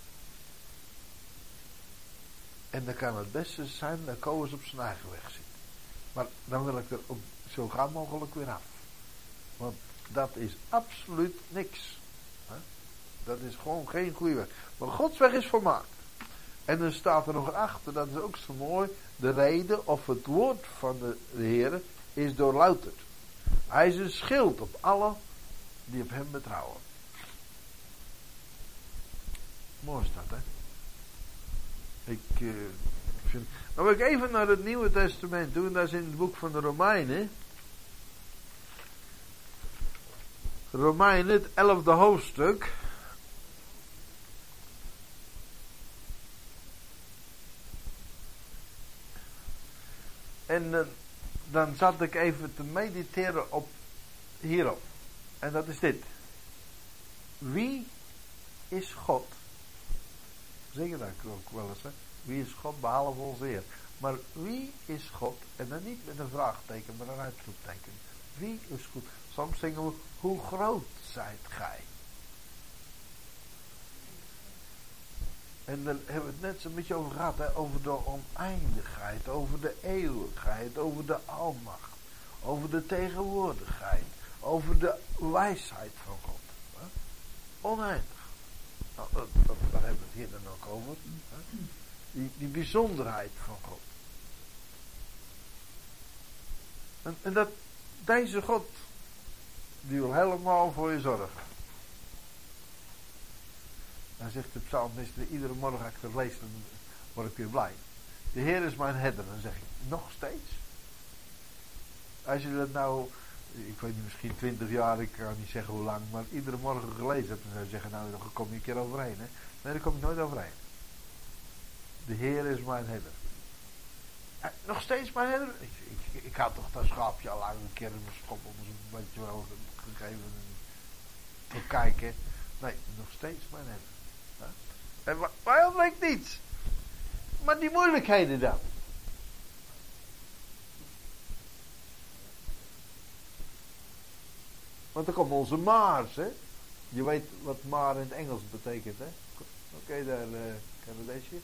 En dan kan het beste zijn dat Koos op zijn eigen weg zit. Maar dan wil ik er ook zo gauw mogelijk weer af. Want dat is absoluut niks. Dat is gewoon geen goede weg. Maar Gods weg is volmaakt. En dan staat er nog achter, dat is ook zo mooi. De reden of het woord van de, de Heer is doorlouterd. Hij is een schild op alle die op hem betrouwen. Mooi is dat, hè? Ik uh, vind... Nou wil ik even naar het Nieuwe Testament doen. Dat is in het boek van de Romeinen. Romeinen, het elfde hoofdstuk. En uh, dan zat ik even te mediteren op hierop. En dat is dit. Wie is God? Zeggen dat ook wel eens, hè? Wie is God behalve ons Heer? Maar wie is God? En dan niet met een vraagteken, maar een uitroepteken. Wie is goed? Soms zingen we, hoe groot zijt gij? En daar hebben we het net zo'n beetje over gehad, hè? Over de oneindigheid, over de eeuwigheid, over de almacht, over de tegenwoordigheid, over de wijsheid van God. Hè? Oneindig. Nou, dat, dat, daar hebben we het hier dan ook over. Hè? Die, die bijzonderheid van God. En, en dat deze God, die wil helemaal voor je zorgen. Dan zegt de psalmist, iedere morgen als ik dat lees, dan word ik weer blij. De Heer is mijn herder. Dan zeg ik, nog steeds? Als je dat nou, ik weet niet, misschien twintig jaar, ik kan niet zeggen hoe lang, maar iedere morgen gelezen hebt, dan zou je zeggen, nou, dan kom je een keer overheen. Hè? Nee, daar kom ik nooit overheen. De Heer is mijn herder. Ja, nog steeds mijn herder? Ik, ik, ik had toch dat schaapje al lang een keer in mijn schop om eens een beetje wel gegeven te kijken. Nee, nog steeds mijn herder. Ja? En wa- waarom weet ik niets? Maar die moeilijkheden dan. Want dan komen onze maars, hè. Je weet wat maar in het Engels betekent, hè. Oké, okay, daar uh, Canadese.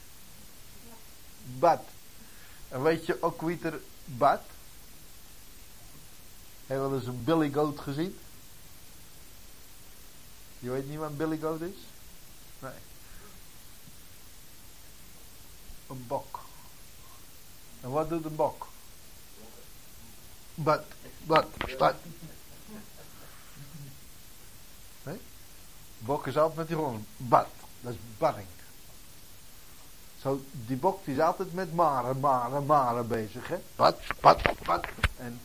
Bad. En weet je ook wie er bad? Heb je wel eens een billy goat gezien? Je weet niet wat een billy goat is? Nee. Een bok. En wat doet een bok? Bad. Bad. Bad. Nee? Bok is altijd met die grond. Bad. Dat is badding. Zo, die bok die is altijd met maren, maren, maren bezig, hè. Bad, bad, bad. En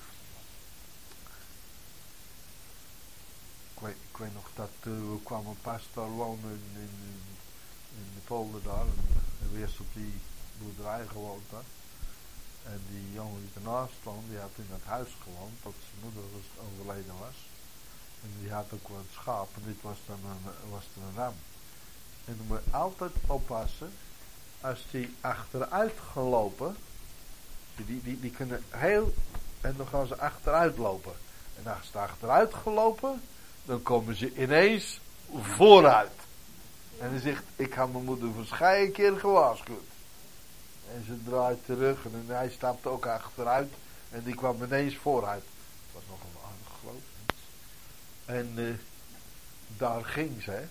ik weet, ik weet nog dat uh, we kwamen pas daar wonen in, in, in de polder daar. En we eerst op die boerderij gewoond had. En die jongen die ernaast woonde, die had in dat huis gewoond tot zijn moeder was overleden was. En die had ook wat schapen, dit was dan een, was dan een ram. En dan moet je altijd oppassen, als die achteruit gaan lopen, die, die, die kunnen heel, en dan gaan ze achteruit lopen. En als ze achteruit gelopen, dan komen ze ineens vooruit. En hij zegt, ik had mijn moeder verscheiden keer gewaarschuwd. En ze draait terug en hij stapte ook achteruit. En die kwam ineens vooruit. Het was nog een aardig groot mens. En uh, daar ging ze. Hè.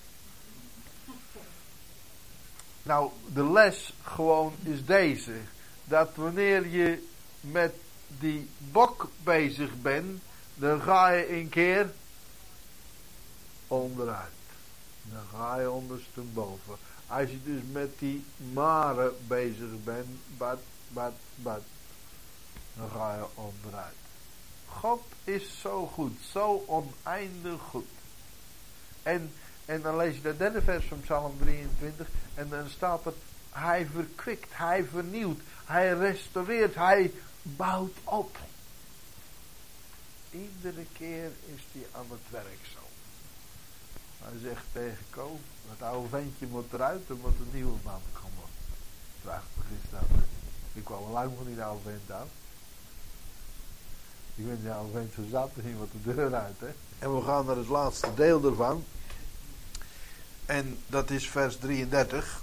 Nou, de les gewoon is deze. Dat wanneer je met die bok bezig bent, dan ga je een keer onderuit. Dan ga je ondersteboven. Als je dus met die maren bezig bent, bad, bad, bad, dan ga je onderuit. God is zo goed, zo oneindig goed. En, en dan lees je dat derde vers van Psalm drieëntwintig en dan staat er, hij verkwikt, hij vernieuwt, hij restaureert, hij bouwt op. Iedere keer is hij aan het werk zo. Hij zegt tegen Ko, het oude ventje moet eruit, er moet een nieuwe man komen. Prachtig is dat. Hè? Ik kwam al lang van die oude vent af. Ik ben die oude vent zo zat, er moet de deur uit. Hè? En we gaan naar het laatste deel ervan. En dat is vers drieëndertig.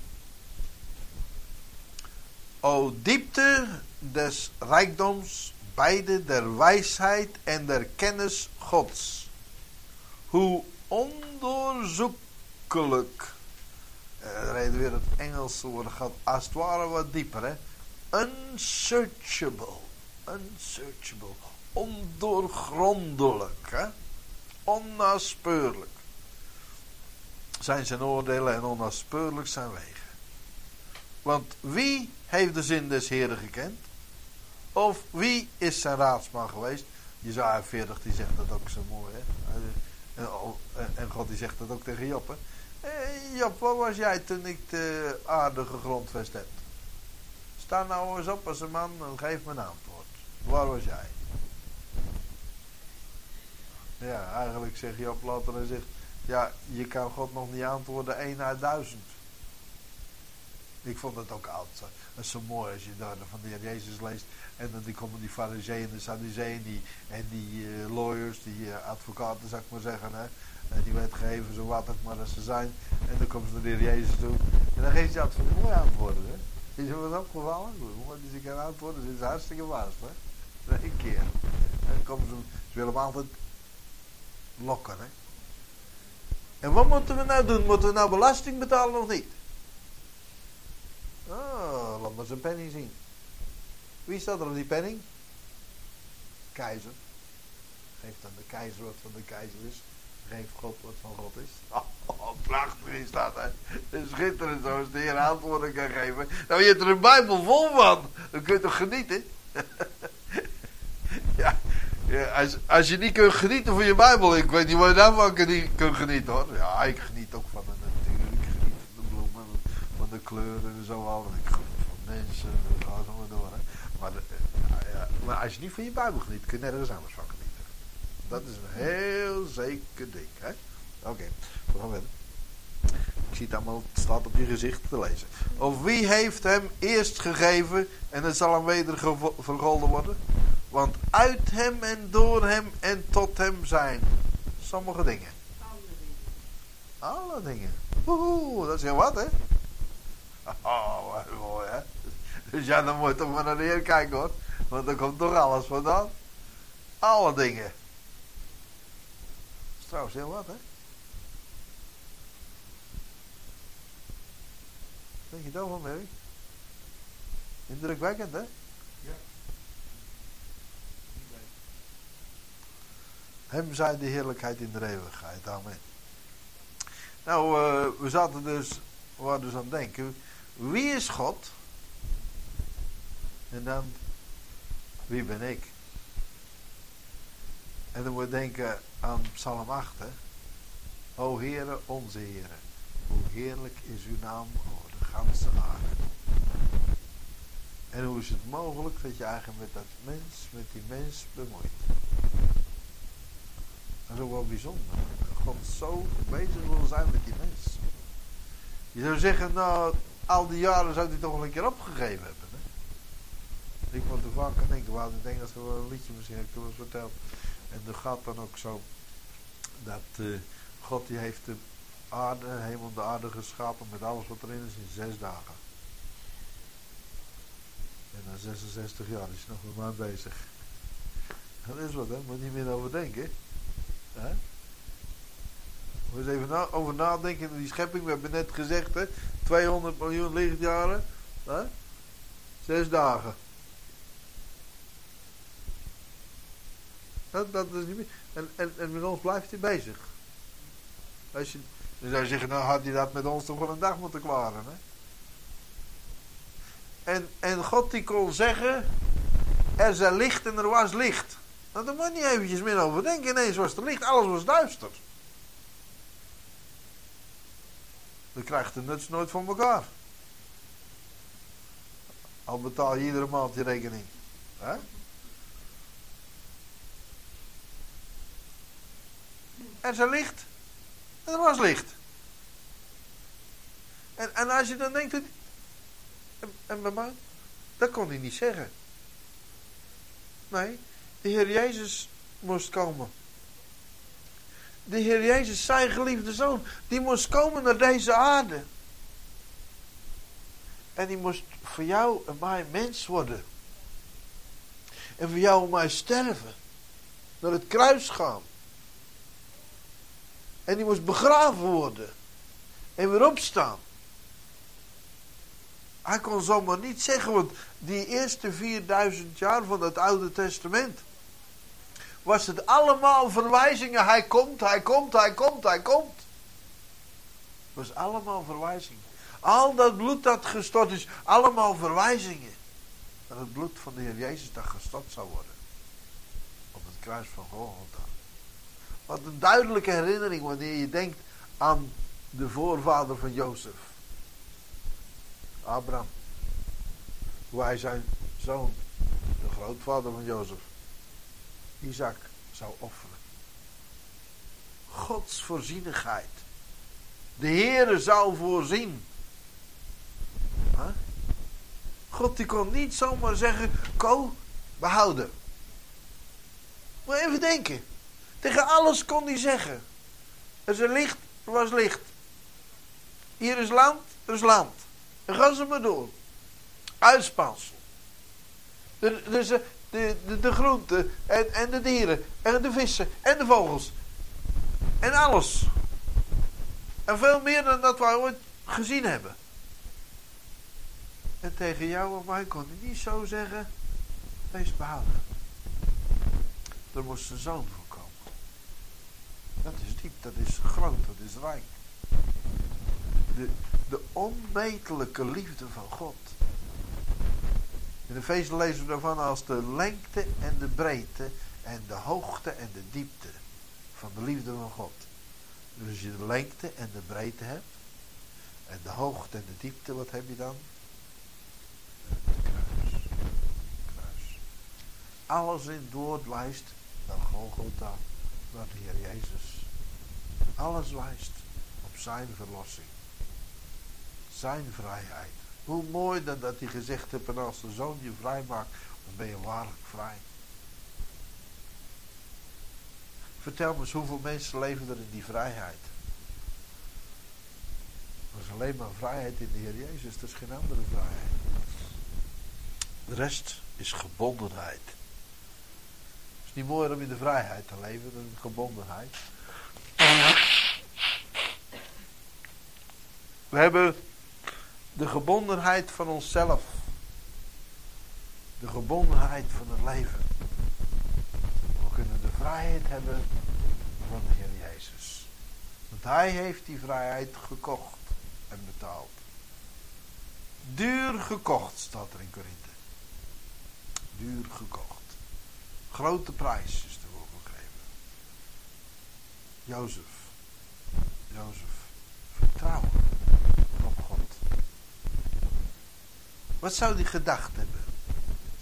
O diepte des rijkdoms, beide der wijsheid en der kennis Gods. Hoe ondoorzoekelijk. Uh, reden weer het Engelse woord gaat als het ware wat dieper, hè. Unsearchable. Unsearchable. Ondoorgrondelijk, hè. Onnaspeurlijk. Zijn zijn oordelen en onnaspeurlijk zijn wegen. Want wie heeft de zin des Heren gekend? Of wie is zijn raadsman geweest? Jesaja veertig die zegt dat ook zo mooi, hè. En God die zegt dat ook tegen Job, hè. Hey Job, waar was jij toen ik de aarde gegrondvest heb? Sta nou eens op als een man en geef me een antwoord. Waar was jij? Ja, eigenlijk zegt Job later en zegt, ja, je kan God nog niet antwoorden één uit duizend. Ik vond het ook altijd zo. Dat is zo mooi als je daar van de Heer Jezus leest. En dan die komen die fariseeën en de sadduceeën die, en die uh, lawyers, die uh, advocaten zou ik maar zeggen. Hè. En die wetgevers, zo wat ook maar als ze zijn. En dan komen ze naar de Heer Jezus toe. En dan geeft hij altijd van die mooie antwoorden. Hè. Is er wat opgevallen? Hoe die ze kan antwoorden, dat is hartstikke waas. Een keer. En dan komen ze, ze willen hem altijd lokken. Hè. En wat moeten we nou doen? Moeten we nou belasting betalen of niet? Oh, laat maar zijn penning zien. Wie staat er op die penning? Keizer. Geef dan de keizer wat van de keizer is. Geef God wat van God is. Oh, oh prachtig is dat, hè. Het is schitterend zo als de Heer antwoorden kan geven. Nou, je hebt er een Bijbel vol van. Dan kun je toch genieten? ja, ja als, als je niet kunt genieten van je Bijbel. Ik weet niet waar je daarvan kunt genieten, hoor. Ja, ik geniet ook van de natuur. Ik geniet van de bloemen, van de kleuren en zo al. Ik geniet van mensen. Ga zo maar door, hè. Maar, de, ja, ja, maar als je niet van je Bijbel geniet, kun je nergens anders van genieten. Dat is een heel zeker ding. Oké, okay, we gaan verder. Ik zie het allemaal, het staat op je gezicht te lezen. Of wie heeft hem eerst gegeven en het zal hem weder vergolden worden? Want uit hem en door hem en tot hem zijn sommige dingen. Alle dingen. Woehoe, dat is heel wat, hè? Oh, wat mooi, hè? Dus ja, dan moet je toch maar naar de Heer kijken, hoor. Want dan komt toch alles vandaan. Alle dingen. Dat is trouwens heel wat, hè? Denk je het over, Mary? Indrukwekkend, hè? Ja. Hem zij de heerlijkheid in de eeuwigheid. Amen. Nou, uh, we zaten dus, we waren dus aan het denken. Wie is God? En dan, wie ben ik? En dan moet je denken aan Psalm acht, hè. O Heere, onze Heere, hoe heerlijk is uw naam over de ganse aarde. En hoe is het mogelijk dat je eigenlijk met dat mens, met die mens bemoeit? Dat is ook wel bijzonder. Dat God zo bezig wil zijn met die mens. Je zou zeggen, nou, al die jaren zou hij toch wel een keer opgegeven hebben. Hè? Ik moet er vaak aan denken. Ik denk dat ze wel een liedje misschien heb ik wel eens verteld. En dat gaat dan ook zo. Dat uh, God die heeft de aarde, hemel en de aarde geschapen met alles wat erin is in zes dagen. En na zesenzestig jaar is hij nog maar mee bezig. Dat is wat, hè? Moet je niet meer over denken. Hè? Moet eens even na, over nadenken in die schepping. We hebben net gezegd, hè? tweehonderd miljoen lichtjaren. Hè? Zes dagen. Dat, dat is niet meer. En, en, en met ons blijft hij bezig. Als je, dan zou je zeggen, nou had hij dat met ons toch wel een dag moeten klaren. Hè? En, en God die kon zeggen, er zij licht en er was licht. Nou, daar moet je niet eventjes meer over denken. Ineens was er licht, alles was duister. Dan krijgt de nuts nooit van elkaar. Al betaal je iedere maand je rekening. Hè? Er zij licht en er was licht. En, en als je dan denkt, en, en bij mij, dat kon hij niet zeggen. Nee, de Heer Jezus moest komen. De Heer Jezus, zijn geliefde Zoon, die moest komen naar deze aarde. En die moest voor jou en mij mens worden. En voor jou en mij sterven. Naar het kruis gaan. En die moest begraven worden. En weer opstaan. Hij kon zomaar niet zeggen, want die eerste vierduizend jaar van het Oude Testament was het allemaal verwijzingen. Hij komt, hij komt, hij komt, hij komt. Het was allemaal verwijzingen. Al dat bloed dat gestort is, allemaal verwijzingen. Naar het bloed van de Heer Jezus dat gestort zou worden. Op het kruis van Golgotha. Wat een duidelijke herinnering wanneer je denkt aan de voorvader van Jozef. Abraham. Hoe hij zijn zoon, de grootvader van Jozef, Isaac, zou offeren. Gods voorzienigheid. De Heere zou voorzien. Huh? God die kon niet zomaar zeggen, Ko, behouden. Moet even denken. Tegen alles kon hij zeggen. Er is licht, er was licht. Hier is land, er is land. En ga ze maar door. Uitspansel. De, de, de, de, de groenten en, en de dieren en de vissen en de vogels. En alles. En veel meer dan dat wij ooit gezien hebben. En tegen jou en mij kon hij niet zo zeggen, wees behouden. Er moest een zoon voor komen. Dat is diep, dat is groot, dat is rijk. De, de onmetelijke liefde van God. In de feest lezen we daarvan als de lengte en de breedte en de hoogte en de diepte van de liefde van God. Dus als je de lengte en de breedte hebt en de hoogte en de diepte, wat heb je dan? Het kruis. Het kruis. Alles in het woord wijst naar Golgotha, naar de Heer Jezus. Alles wijst op zijn verlossing. Zijn vrijheid. Hoe mooi dan dat hij gezegd heeft, en als de Zoon je vrij maakt, dan ben je waarlijk vrij. Vertel me eens, hoeveel mensen leven er in die vrijheid? Er is alleen maar vrijheid in de Heer Jezus, er is geen andere vrijheid. De rest is gebondenheid. Het is niet mooier om in de vrijheid te leven dan in de gebondenheid. We hebben de gebondenheid van onszelf. De gebondenheid van het leven. We kunnen de vrijheid hebben van de Heer Jezus. Want Hij heeft die vrijheid gekocht en betaald. Duur gekocht, staat er in Korinthe. Duur gekocht. Grote prijs is ervoor gegeven. Jozef. Jozef. Vertrouwen op God. Wat zou hij gedacht hebben?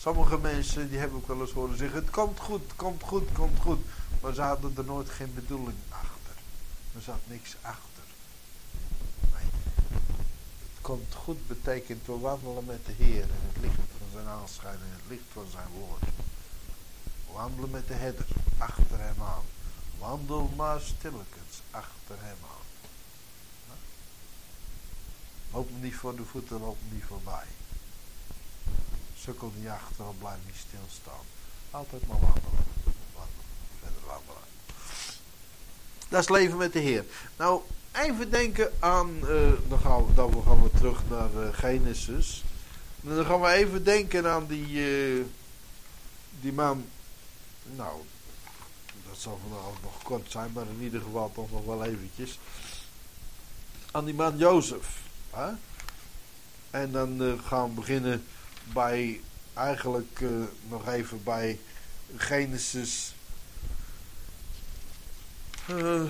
Sommige mensen die hebben ook wel eens horen zeggen, het komt goed, het komt goed, het komt goed. Maar ze hadden er nooit geen bedoeling achter. Er zat niks achter. Nee. Het komt goed betekent, we wandelen met de Heer in het licht van zijn aanschijn, in het licht van zijn woord. Wandelen met de herder, achter hem aan. Wandel maar stillekens, achter hem aan. Loop hem niet voor de voeten, loop hem niet voorbij. Sukkel niet achterop, blijf niet stilstaan. Altijd maar wandelen. Wandelen. Verder wandelen. Dat is leven met de Heer. Nou, even denken aan, uh, dan, gaan we, dan gaan we terug naar uh, Genesis. En dan gaan we even denken aan die, uh, die man. Nou, dat zal vanavond nog kort zijn, maar in ieder geval toch nog wel eventjes. Aan die man Jozef. Hè? En dan uh, gaan we beginnen bij, eigenlijk uh, nog even bij Genesis uh,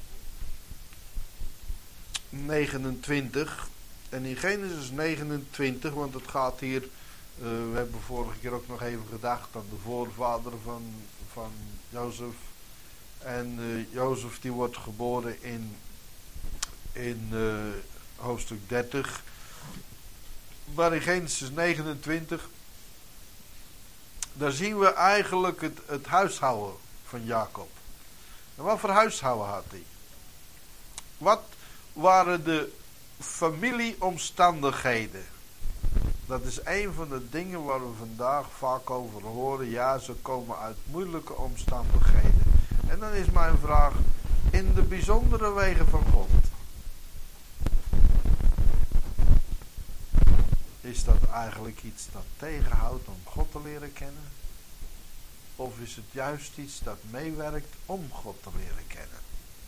negenentwintig. En in Genesis negenentwintig, want het gaat hier, uh, we hebben vorige keer ook nog even gedacht aan de voorvader van, van Jozef. En uh, Jozef die wordt geboren in, in uh, hoofdstuk dertig. Maar in Genesis negenentwintig, daar zien we eigenlijk het, het huishouden van Jacob. En wat voor huishouden had hij? Wat waren de familieomstandigheden? Dat is een van de dingen waar we vandaag vaak over horen. Ja, ze komen uit moeilijke omstandigheden. En dan is mijn vraag, in de bijzondere wegen van God, is dat eigenlijk iets dat tegenhoudt om God te leren kennen? Of is het juist iets dat meewerkt om God te leren kennen?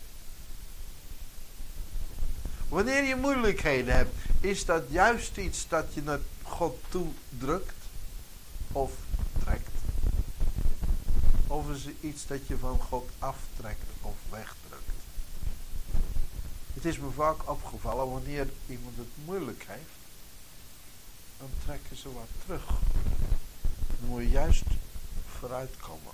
Wanneer je moeilijkheden hebt, is dat juist iets dat je naar God toe drukt? Of trekt? Of is het iets dat je van God aftrekt of wegdrukt? Het is me vaak opgevallen, wanneer iemand het moeilijk heeft, dan trekken ze wat terug. Dan moet je juist vooruitkomen.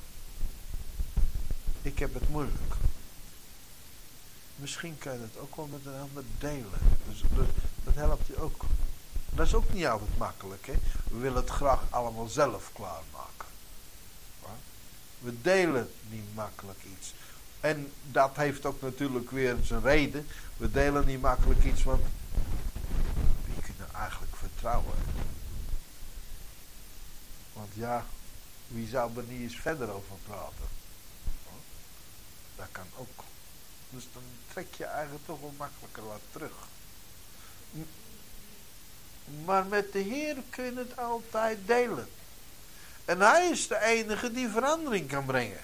Ik heb het moeilijk. Misschien kan je het ook wel met een ander delen. Dus, dus dat helpt je ook. Dat is ook niet altijd makkelijk. Hè? We willen het graag allemaal zelf klaarmaken. We delen niet makkelijk iets. En dat heeft ook natuurlijk weer zijn reden. We delen niet makkelijk iets, want wie kunnen eigenlijk vertrouwen? Want ja, wie zou er niet eens verder over praten? Dat kan ook. Dus dan trek je eigenlijk toch wel makkelijker wat terug. Maar met de Heer kun je het altijd delen. En Hij is de enige die verandering kan brengen.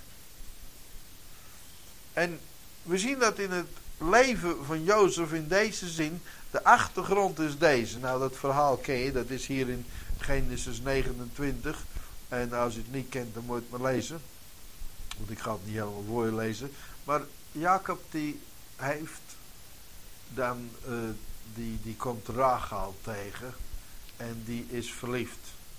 En we zien dat in het leven van Jozef in deze zin. De achtergrond is deze. Nou, dat verhaal ken je. Dat is hier in Genesis negenentwintig. En als je het niet kent, dan moet je het maar lezen. Want ik ga het niet helemaal voor je lezen. Maar Jacob die heeft dan, uh, die, die komt Rachel tegen. En die is verliefd.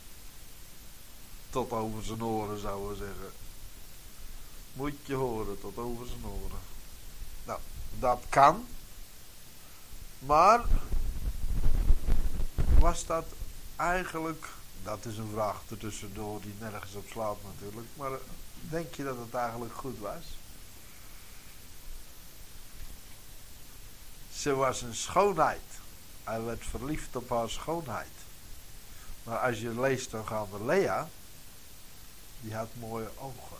Tot over zijn oren, zouden we zeggen. Moet je horen, tot over zijn oren. Nou, dat kan. Maar was dat eigenlijk, dat is een vraag ertussendoor die nergens op slaat natuurlijk. Maar denk je dat het eigenlijk goed was? Ze was een schoonheid. Hij werd verliefd op haar schoonheid. Maar als je leest dan gaan we Lea. Die had mooie ogen.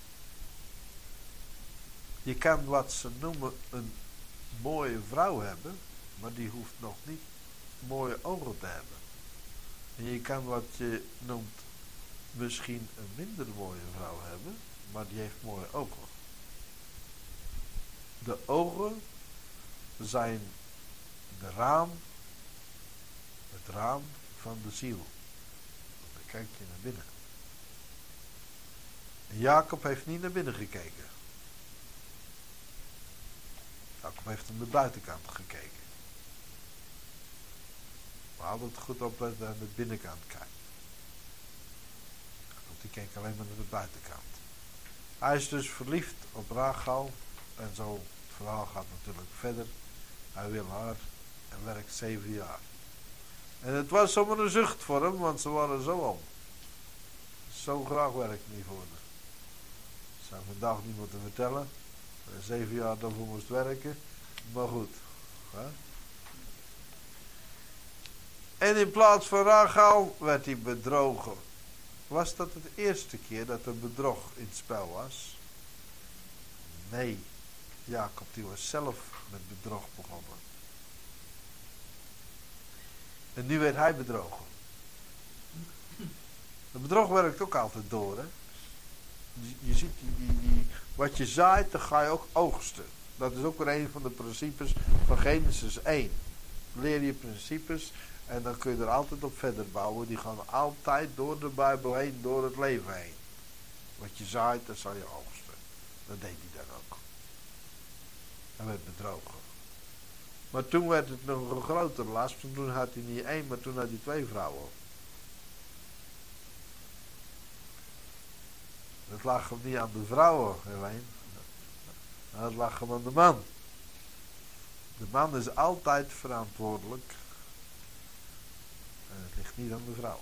Je kan wat ze noemen een mooie vrouw hebben. Maar die hoeft nog niet mooie ogen te hebben. En je kan wat je noemt misschien een minder mooie vrouw hebben. Maar die heeft mooie ogen. De ogen zijn de raam. Het raam van de ziel. Dan kijk je naar binnen. En Jacob heeft niet naar binnen gekeken. Jacob heeft aan de buitenkant gekeken. Maar altijd goed opletten aan de binnenkant kijken. keek alleen maar naar de buitenkant. Hij is dus verliefd op Rachel. En zo, het verhaal gaat natuurlijk verder. Hij wil haar en werkt zeven jaar. En het was zomaar een zucht voor hem, want ze waren zo om. Zo graag werkt niet voor hem. Ik zou vandaag niet moeten vertellen. Zeven jaar daarvoor moest werken. Maar goed. Hè? En in plaats van Rachel werd hij bedrogen. Was dat het eerste keer dat er bedrog in het spel was? Nee. Jacob die was zelf met bedrog begonnen. En nu werd hij bedrogen. Het bedrog werkt ook altijd door. Hè? Je, je ziet, die, die, die, wat je zaait, dan ga je ook oogsten. Dat is ook weer een van de principes van Genesis één. Leer je principes en dan kun je er altijd op verder bouwen. Die gaan altijd door de Bijbel heen, door het leven heen. Wat je zaait, dat zal je oogsten. Dat deed hij dan ook. Hij werd bedrogen. Maar toen werd het nog een grotere last. Toen had hij niet één, maar toen had hij twee vrouwen. Het lag hem niet aan de vrouwen, Helene. Het lag hem aan de man. De man is altijd verantwoordelijk. En het ligt niet aan de vrouw.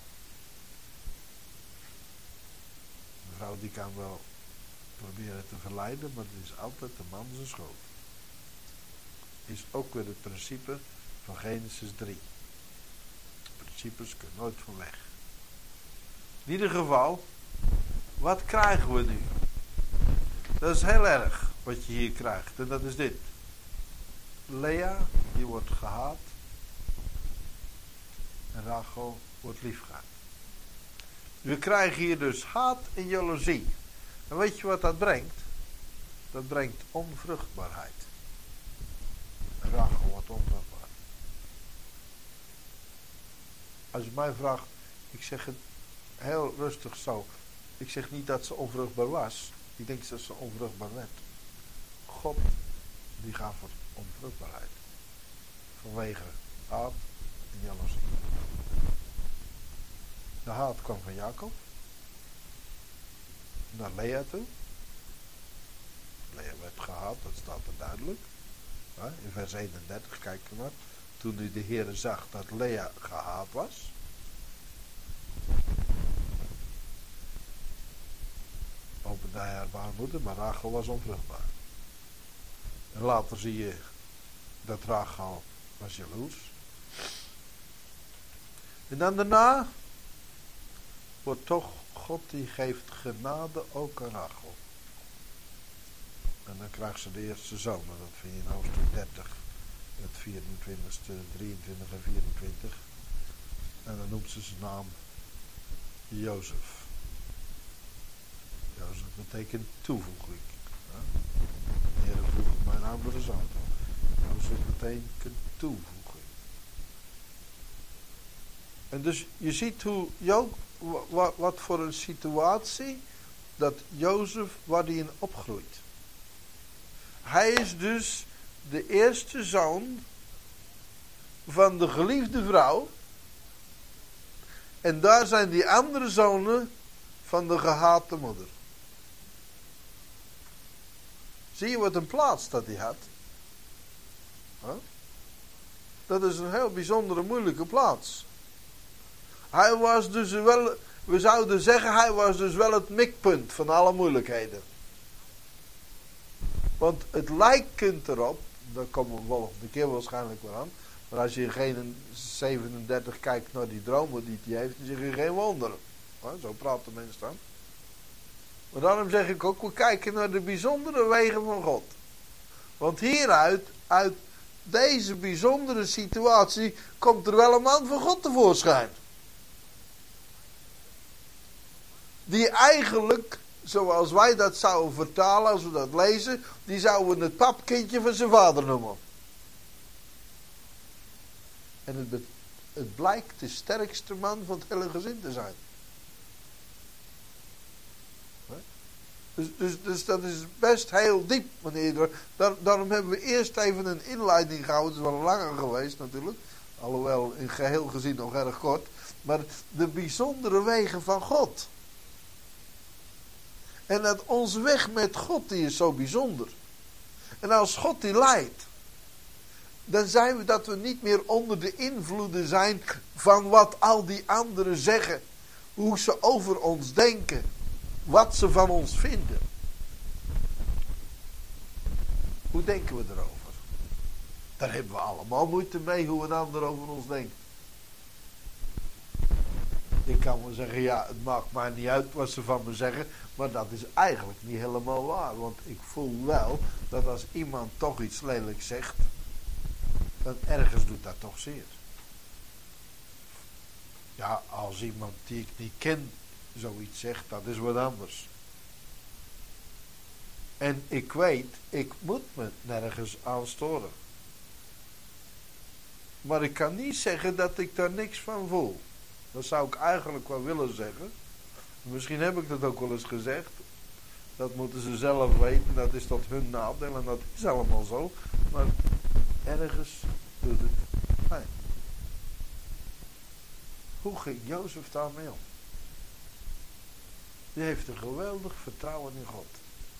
De vrouw die kan wel proberen te verleiden, maar het is altijd de man zijn schuld. Is ook weer het principe van Genesis drie. Principes kunnen nooit van weg. In ieder geval, wat krijgen we nu? Dat is heel erg wat je hier krijgt. En dat is dit. Lea, die wordt gehaat. En Rachel wordt liefgehad. We krijgen hier dus haat en jaloezie. En weet je wat dat brengt? Dat brengt onvruchtbaarheid. En Rachel wordt onvruchtbaar. Als je mij vraagt, ik zeg het heel rustig zo. Ik zeg niet dat ze onvruchtbaar was. Ik denk dat ze onvruchtbaar werd. God, die gaf voor onvruchtbaarheid. Vanwege haat en jaloezie. De haat kwam van Jacob. Naar Lea toe. Lea werd gehaat, dat staat er duidelijk. In vers eenendertig, kijk maar. Toen nu de Heere zag dat Lea gehaat was. Opende hij haar baarmoeder, maar Rachel was onvruchtbaar. En later zie je dat Rachel was jaloers. En dan daarna wordt toch God die geeft genade ook aan Rachel. En dan krijgt ze de eerste zoon. Dat vind je in hoofdstuk dertig. Het vierentwintigste, drieëntwintig en vierentwintig. En dan noemt ze zijn naam Jozef. Jozef betekent toevoeging. Ja? De Heer voegt mijn naam door de zoon. Jozef betekent toevoeging. En dus je ziet hoe Jo, wat, wat voor een situatie dat Jozef, waar hij in opgroeit. Hij is dus de eerste zoon van de geliefde vrouw. En daar zijn die andere zonen van de gehate moeder. Zie je wat een plaats dat hij had? Huh? Dat is een heel bijzondere, moeilijke plaats. Hij was dus wel, we zouden zeggen, hij was dus wel het mikpunt van alle moeilijkheden. Want het lijkt erop, daar komen we volgende keer waarschijnlijk wel aan. Maar als je in zevenendertig kijkt naar die dromen die hij heeft, dan zeg je geen wonder. Zo praat de mens dan. Maar daarom zeg ik ook, we kijken naar de bijzondere wegen van God. Want hieruit, uit deze bijzondere situatie, komt er wel een man van God tevoorschijn. Die eigenlijk, zoals wij dat zouden vertalen, als we dat lezen, die zouden het papkindje van zijn vader noemen. En het, be- het blijkt de sterkste man van het hele gezin te zijn. Dus, dus, dus dat is best heel diep, meneer. Daar, daarom hebben we eerst even een inleiding gehouden. Het is wel langer geweest natuurlijk. Alhoewel in geheel gezien nog erg kort. Maar de bijzondere wegen van God. En dat onze weg met God die is zo bijzonder. En als God die leidt, dan zijn we dat we niet meer onder de invloeden zijn van wat al die anderen zeggen. Hoe ze over ons denken. Wat ze van ons vinden. Hoe denken we erover? Daar hebben we allemaal moeite mee hoe een ander over ons denkt. Ik kan wel zeggen, ja, het maakt mij niet uit wat ze van me zeggen. Maar dat is eigenlijk niet helemaal waar. Want ik voel wel dat als iemand toch iets lelijks zegt, dan ergens doet dat toch zeer. Ja, als iemand die ik niet ken zoiets zegt, dat is wat anders. En ik weet, ik moet me nergens aan storen. Maar ik kan niet zeggen dat ik daar niks van voel. Dat zou ik eigenlijk wel willen zeggen. Misschien heb ik dat ook wel eens gezegd. Dat moeten ze zelf weten. Dat is tot hun nadeel. En dat is allemaal zo. Maar ergens doet het pijn. Hoe ging Jozef daarmee om? Die heeft een geweldig vertrouwen in God.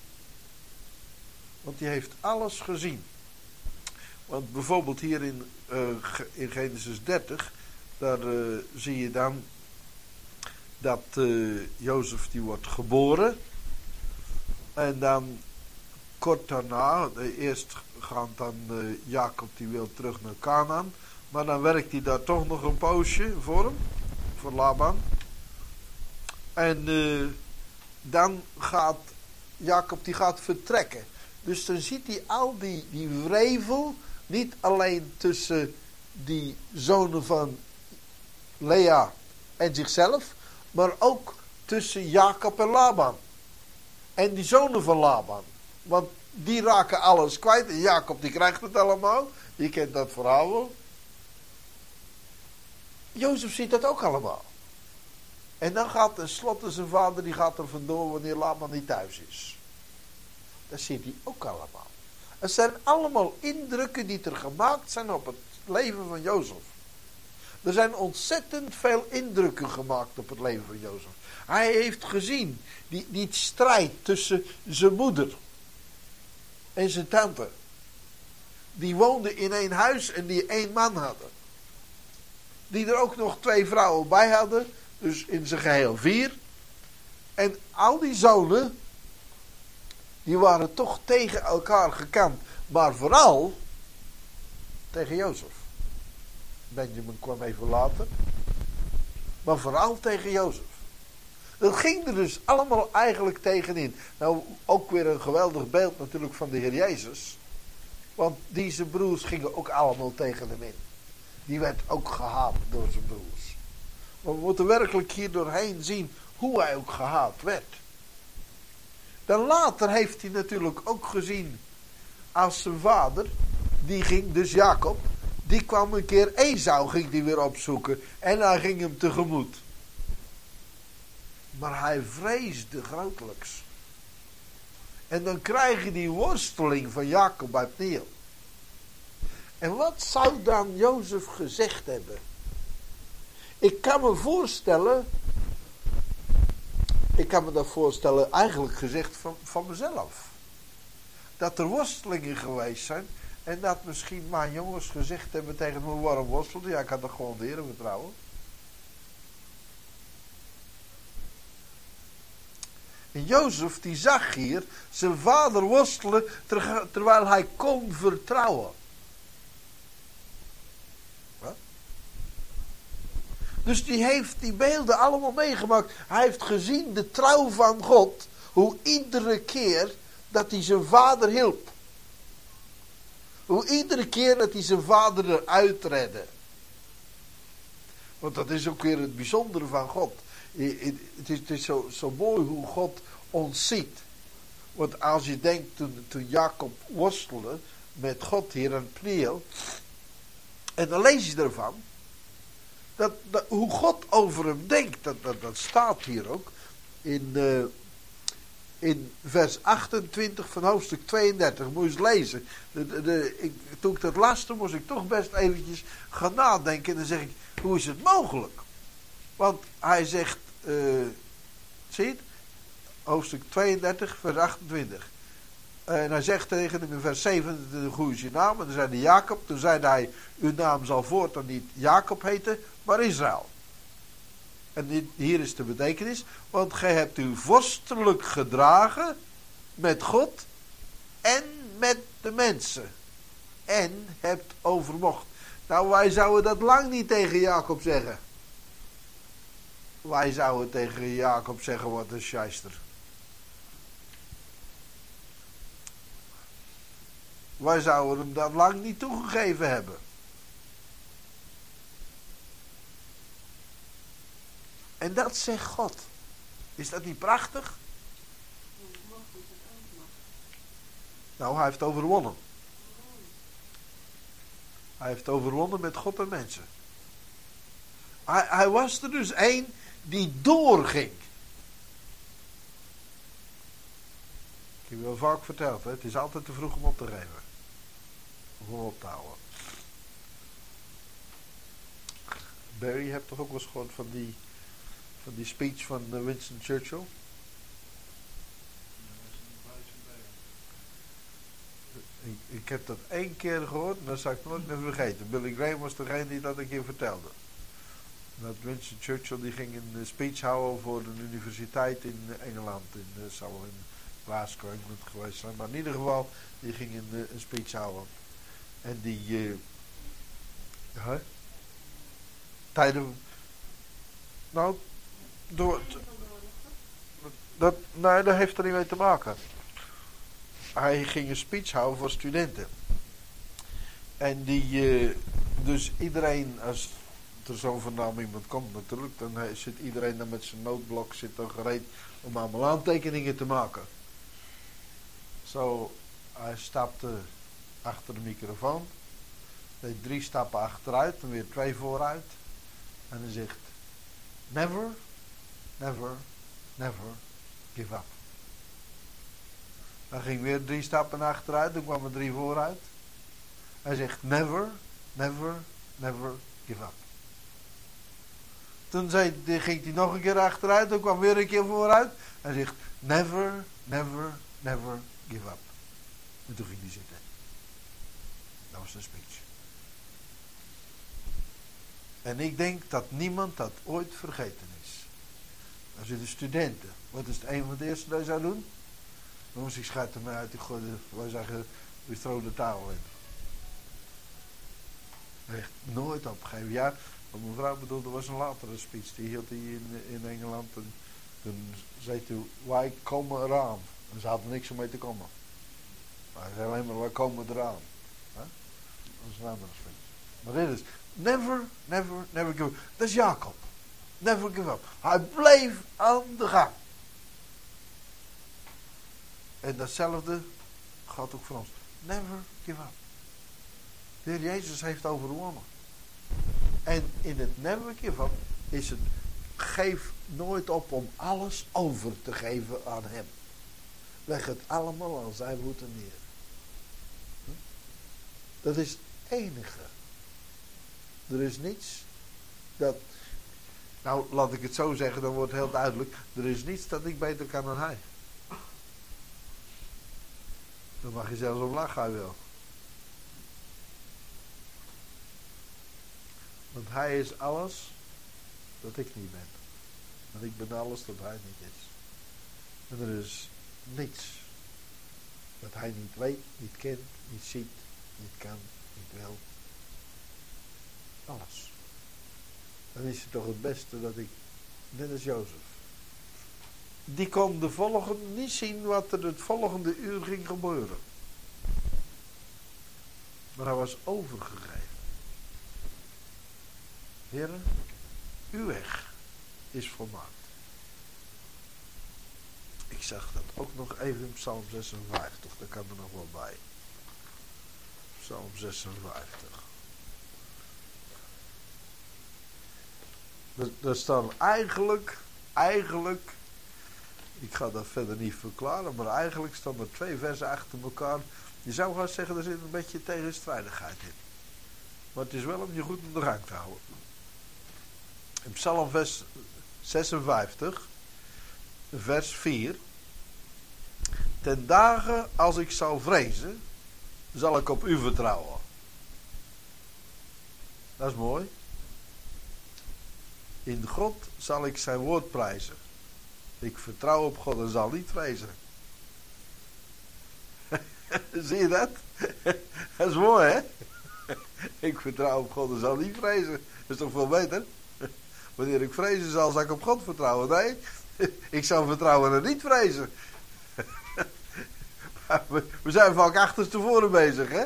Want die heeft alles gezien. Want bijvoorbeeld hier in, uh, in Genesis dertig, daar uh, zie je dan dat uh, Jozef die wordt geboren. En dan kort daarna, eerst gaat dan uh, Jacob die wil terug naar Kanaan. Maar dan werkt hij daar toch nog een poosje voor hem, voor Laban. En uh, dan gaat Jacob die gaat vertrekken. Dus dan ziet hij al die, die wrevel, niet alleen tussen die zonen van Lea en zichzelf, maar ook tussen Jacob en Laban. En die zonen van Laban. Want die raken alles kwijt. En Jacob die krijgt het allemaal. Je kent dat verhaal wel. Jozef ziet dat ook allemaal. En dan gaat tenslotte zijn vader, die gaat er vandoor wanneer Laban niet thuis is. Dat ziet hij ook allemaal. Het zijn allemaal indrukken die er gemaakt zijn op het leven van Jozef. Er zijn ontzettend veel indrukken gemaakt op het leven van Jozef. Hij heeft gezien die, die strijd tussen zijn moeder en zijn tante. Die woonden in één huis en die één man hadden. Die er ook nog twee vrouwen bij hadden. Dus in zijn geheel vier. En al die zonen, die waren toch tegen elkaar gekant. Maar vooral tegen Jozef. Benjamin kwam even later. Maar vooral tegen Jozef. Dat ging er dus allemaal eigenlijk tegenin. Nou, ook weer een geweldig beeld natuurlijk van de Heer Jezus. Want die zijn broers gingen ook allemaal tegen hem in. Die werd ook gehaat door zijn broers. Maar we moeten werkelijk hier doorheen zien hoe hij ook gehaat werd. Dan later heeft hij natuurlijk ook gezien als zijn vader, die ging, dus Jacob, die kwam een keer Esau, ging die weer opzoeken en hij ging hem tegemoet. Maar hij vreesde grotelijks. En dan krijg je die worsteling van Jacob bij Pniel. En wat zou dan Jozef gezegd hebben? Ik kan me voorstellen, ik kan me dat voorstellen, eigenlijk gezegd van, van mezelf. Dat er worstelingen geweest zijn en dat misschien mijn jongens gezegd hebben tegen me, waarom worstelde? Ja, ik had er gewoon de Heer vertrouwen. En Jozef die zag hier zijn vader worstelen ter, terwijl hij kon vertrouwen. Wat? Dus die heeft die beelden allemaal meegemaakt. Hij heeft gezien de trouw van God. Hoe iedere keer dat hij zijn vader hielp. Hoe iedere keer dat hij zijn vader eruit redde. Want dat is ook weer het bijzondere van God. Het is, het is zo, zo mooi hoe God ons ziet. Want als je denkt toen, toen Jacob worstelde met God hier aan Pniel. En dan lees je ervan. Dat, dat, hoe God over hem denkt. Dat, dat, dat staat hier ook. In, uh, in vers achtentwintig van hoofdstuk tweeëndertig. Moet je eens lezen. De, de, de, ik, toen ik dat las, toen moest ik toch best eventjes gaan nadenken. En dan zeg ik, hoe is het mogelijk? Want hij zegt, uh, zie je het? hoofdstuk tweeëndertig, vers achtentwintig. En hij zegt tegen hem in vers zevenentwintig, hoe is je naam? En toen zei hij Jacob. Toen zei hij, uw naam zal voortaan niet Jacob heten, maar Israël. En hier is de betekenis, want gij hebt u vorstelijk gedragen met God en met de mensen. En hebt overmocht. Nou, wij zouden dat lang niet tegen Jacob zeggen. Wij zouden tegen Jacob zeggen, wat een scheister. Wij zouden hem dat lang niet toegegeven hebben. En dat zegt God. Is dat niet prachtig? Nou, hij heeft overwonnen. Hij heeft overwonnen met God en mensen. Hij, hij was er dus één die doorging. Ik heb je wel vaak verteld, hè? Het is altijd te vroeg om op te geven. Of om op te houden. Barry, je hebt toch ook wel eens gehoord van die, van die speech van Winston Churchill? Ik, ik heb dat één keer gehoord en dat zal ik nooit meer vergeten. Billy Graham was degene die dat een keer vertelde. Dat Winston Churchill die ging een speech houden voor een universiteit in Engeland. In, uh, zou in Glasgow, Engeland geweest zijn. Maar in ieder geval, die ging een, uh, een speech houden. En die... Uh, huh? Tijden... Nou, door... Dat, nee, dat heeft er niet mee te maken. Hij ging een speech houden voor studenten. En die... Uh, dus iedereen... als er zo'n voornaam iemand komt natuurlijk, dan zit iedereen dan met zijn noodblok zit dan gereed om allemaal aantekeningen te maken. Zo, hij stapte achter de microfoon, deed drie stappen achteruit en weer twee vooruit. En hij zegt, never, never, never give up. Dan ging weer drie stappen achteruit, dan kwam er drie vooruit. Hij zegt, never, never, never give up. Toen zei, ging hij nog een keer achteruit, dan kwam weer een keer vooruit. Hij zegt, never, never, never give up. En toen ging hij zitten. Dat was de speech. En ik denk dat niemand dat ooit vergeten is. Dan zitten studenten. Wat is het een van het eerste dat je zou doen? Dan moest ik schuiten mij uit. Ik gooide, wij zeggen, we throw de tafel in. Echt nooit opgegeven. Ja, wat mijn vrouw bedoelde was een latere speech. Die hield hij in, in Engeland. En toen zei hij, wij komen eraan. En ze hadden niks om mee te komen. Maar hij zei alleen maar, wij komen eraan. Huh? Dat is een andere speech. Maar dit is, never, never, never give up. Dat is Jacob. Never give up. Hij bleef aan de gang. En datzelfde gaat ook voor ons. Never give up. De Heer Jezus heeft overwonnen. En in het never give up is het, geef nooit op om alles over te geven aan hem. Leg het allemaal aan zijn voeten neer. Dat is het enige. Er is niets dat, nou laat ik het zo zeggen, dan wordt het heel duidelijk. Er is niets dat ik beter kan dan hij. Dan mag je zelfs om lachen, hij wil. Want hij is alles dat ik niet ben. Want ik ben alles dat hij niet is. En er is niets dat hij niet weet, niet kent, niet ziet, niet kan, niet wil. Alles. Dan is het toch het beste dat ik, net als Jozef. Die kon de volgende niet zien wat er het volgende uur ging gebeuren. Maar hij was overgegeven. Heren, uw weg is volmaakt. Ik zag dat ook nog even in Psalm zesenvijftig, daar kan er nog wel bij. Psalm zesenvijftig. Daar staan eigenlijk, eigenlijk, ik ga dat verder niet verklaren, maar eigenlijk staan er twee versen achter elkaar. Je zou gaan zeggen, er zit een beetje tegenstrijdigheid in. Maar het is wel om je goed in de gang te houden. In Psalm vers zesenvijftig, vers vier, Ten dagen als ik zou vrezen, zal ik op u vertrouwen. Dat is mooi. In God zal ik zijn woord prijzen. Ik vertrouw op God en zal niet vrezen. Zie je dat? Dat is mooi, hè? Ik vertrouw op God en zal niet vrezen. Dat is toch veel beter? Wanneer ik vrezen zal, zal ik op God vertrouwen. Nee, ik zal vertrouwen en niet vrezen. We zijn vaak achterstevoren bezig, hè?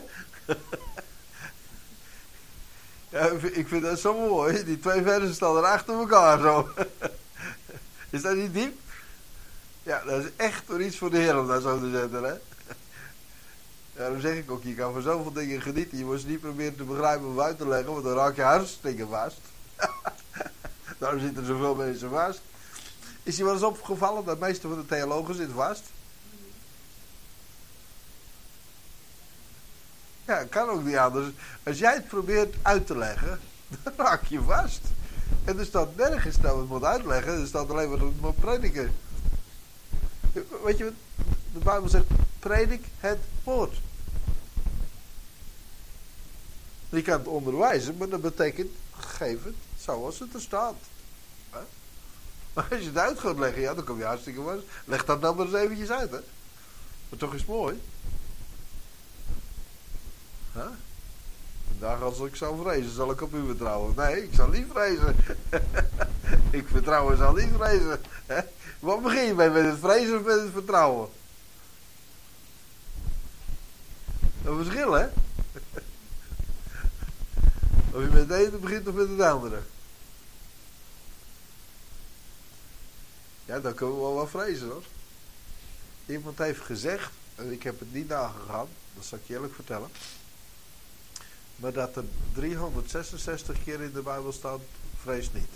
Ja, ik vind dat zo mooi. Die twee versen staan er achter elkaar zo. Is dat niet diep? Ja, dat is echt voor iets voor de Heer om dat zo te zetten, hè? Ja, daarom zeg ik ook, je kan van zoveel dingen genieten. Je moet ze niet proberen te begrijpen of uit te leggen, want dan raak je hartstikke vast. Daarom zitten er zoveel mensen vast. Is je wel eens opgevallen dat de meeste van de theologen zitten vast? Ja, kan ook niet anders. Als jij het probeert uit te leggen, dan raak je vast. En er staat nergens dat we het moet uitleggen, er staat alleen maar dat we het moet prediken. Weet je wat? De Bijbel zegt, predik het woord. Je kan het onderwijzen, maar dat betekent, geef het zoals het er staat. Maar als je het uit gaat leggen, ja, dan kom je hartstikke vast. Leg dat nou maar eens eventjes uit, hè. Maar toch is het mooi. Huh? Vandaag als ik zou vrezen, zal ik op u vertrouwen. Nee, ik zal niet vrezen. Ik vertrouw en zal niet vrezen. Wat begin je mee, met het vrezen of met het vertrouwen? Een verschil, hè? Of je met het ene begint of met het andere. Ja, dan kunnen we wel wat vrezen, hoor. Iemand heeft gezegd, en ik heb het niet nagegaan, dat zal ik je eerlijk vertellen. Maar dat er driehonderdzesenzestig keer in de Bijbel staat, vrees niet.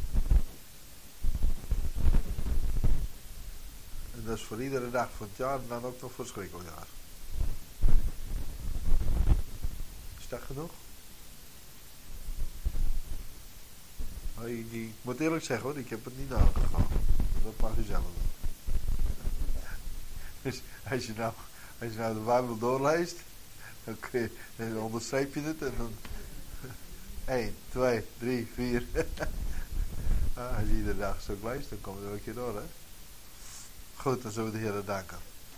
En dat is voor iedere dag van het jaar en dan ook nog voor het schrikkeljaar. Is dat genoeg? Oh, ik, ik moet eerlijk zeggen hoor, ik heb het niet nagegaan. Dat mag u zelf doen. Dus als je nou, als je nou de Bijbel doorleest, dan, kun je, dan onderstreep je het en dan één, twee, drie, vier. Ah, als je iedere dag zo leest, dan kom je er een keer door, hè. Goed, dan zullen we de Heer danken.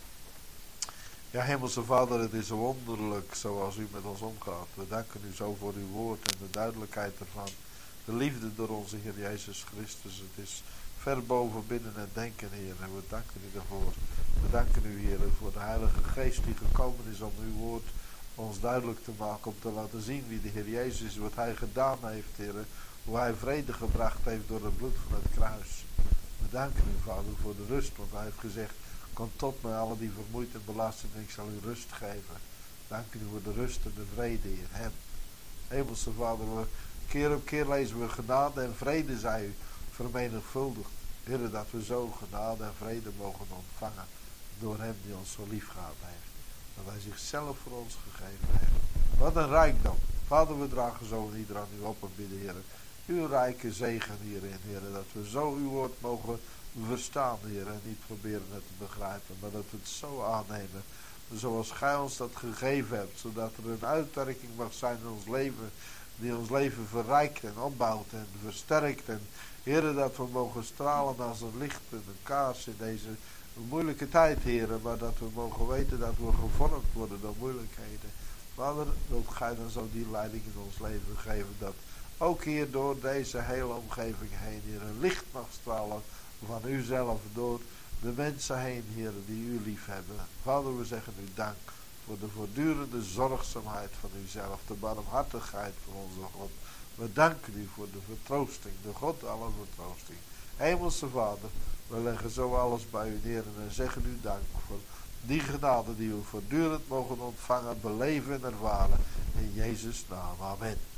Ja, Hemelse Vader, het is wonderlijk zoals u met ons omgaat. We danken u zo voor uw woord en de duidelijkheid ervan. De liefde door onze Heer Jezus Christus. Het is ver boven binnen en denken, Heer. En we danken u daarvoor. We danken u, Heer, voor de Heilige Geest die gekomen is om uw woord ons duidelijk te maken. Om te laten zien wie de Heer Jezus is, wat hij gedaan heeft, Heer. Hoe hij vrede gebracht heeft door het bloed van het kruis. We danken u, Vader, voor de rust. Want hij heeft gezegd, kom tot mij, alle die vermoeid en belast zijn, en ik zal u rust geven. Dank u voor de rust en de vrede in hem. Hemelse Vader, we keer op keer lezen we genade en vrede, zij u, vermenigvuldigd. Heer, dat we zo genade en vrede mogen ontvangen door hem die ons zo lief gehad heeft. Dat hij zichzelf voor ons gegeven heeft. Wat een rijkdom. Vader, we dragen zo en ieder aan u op en bidden, Heer. Uw rijke zegen hierin, Heer. Dat we zo uw woord mogen verstaan, Heer. En niet proberen het te begrijpen, maar dat we het zo aannemen. Zoals gij ons dat gegeven hebt. Zodat er een uitwerking mag zijn in ons leven. Die ons leven verrijkt en opbouwt en versterkt. En Heer, dat we mogen stralen als een licht en een kaars in deze moeilijke tijd, Heer. Maar dat we mogen weten dat we gevormd worden door moeilijkheden. Vader, wilt gij dan zo die leiding in ons leven geven. Dat ook hier door deze hele omgeving heen, Heer, een licht mag stralen van uzelf door de mensen heen, Heer, die u lief hebben. Vader, we zeggen u dank voor de voortdurende zorgzaamheid van uzelf, de barmhartigheid van onze God. We danken u voor de vertroosting, de God alle vertroosting. Hemelse Vader, we leggen zo alles bij u neer en zeggen u dank voor die genade die we voortdurend mogen ontvangen, beleven en ervaren. In Jezus' naam, amen.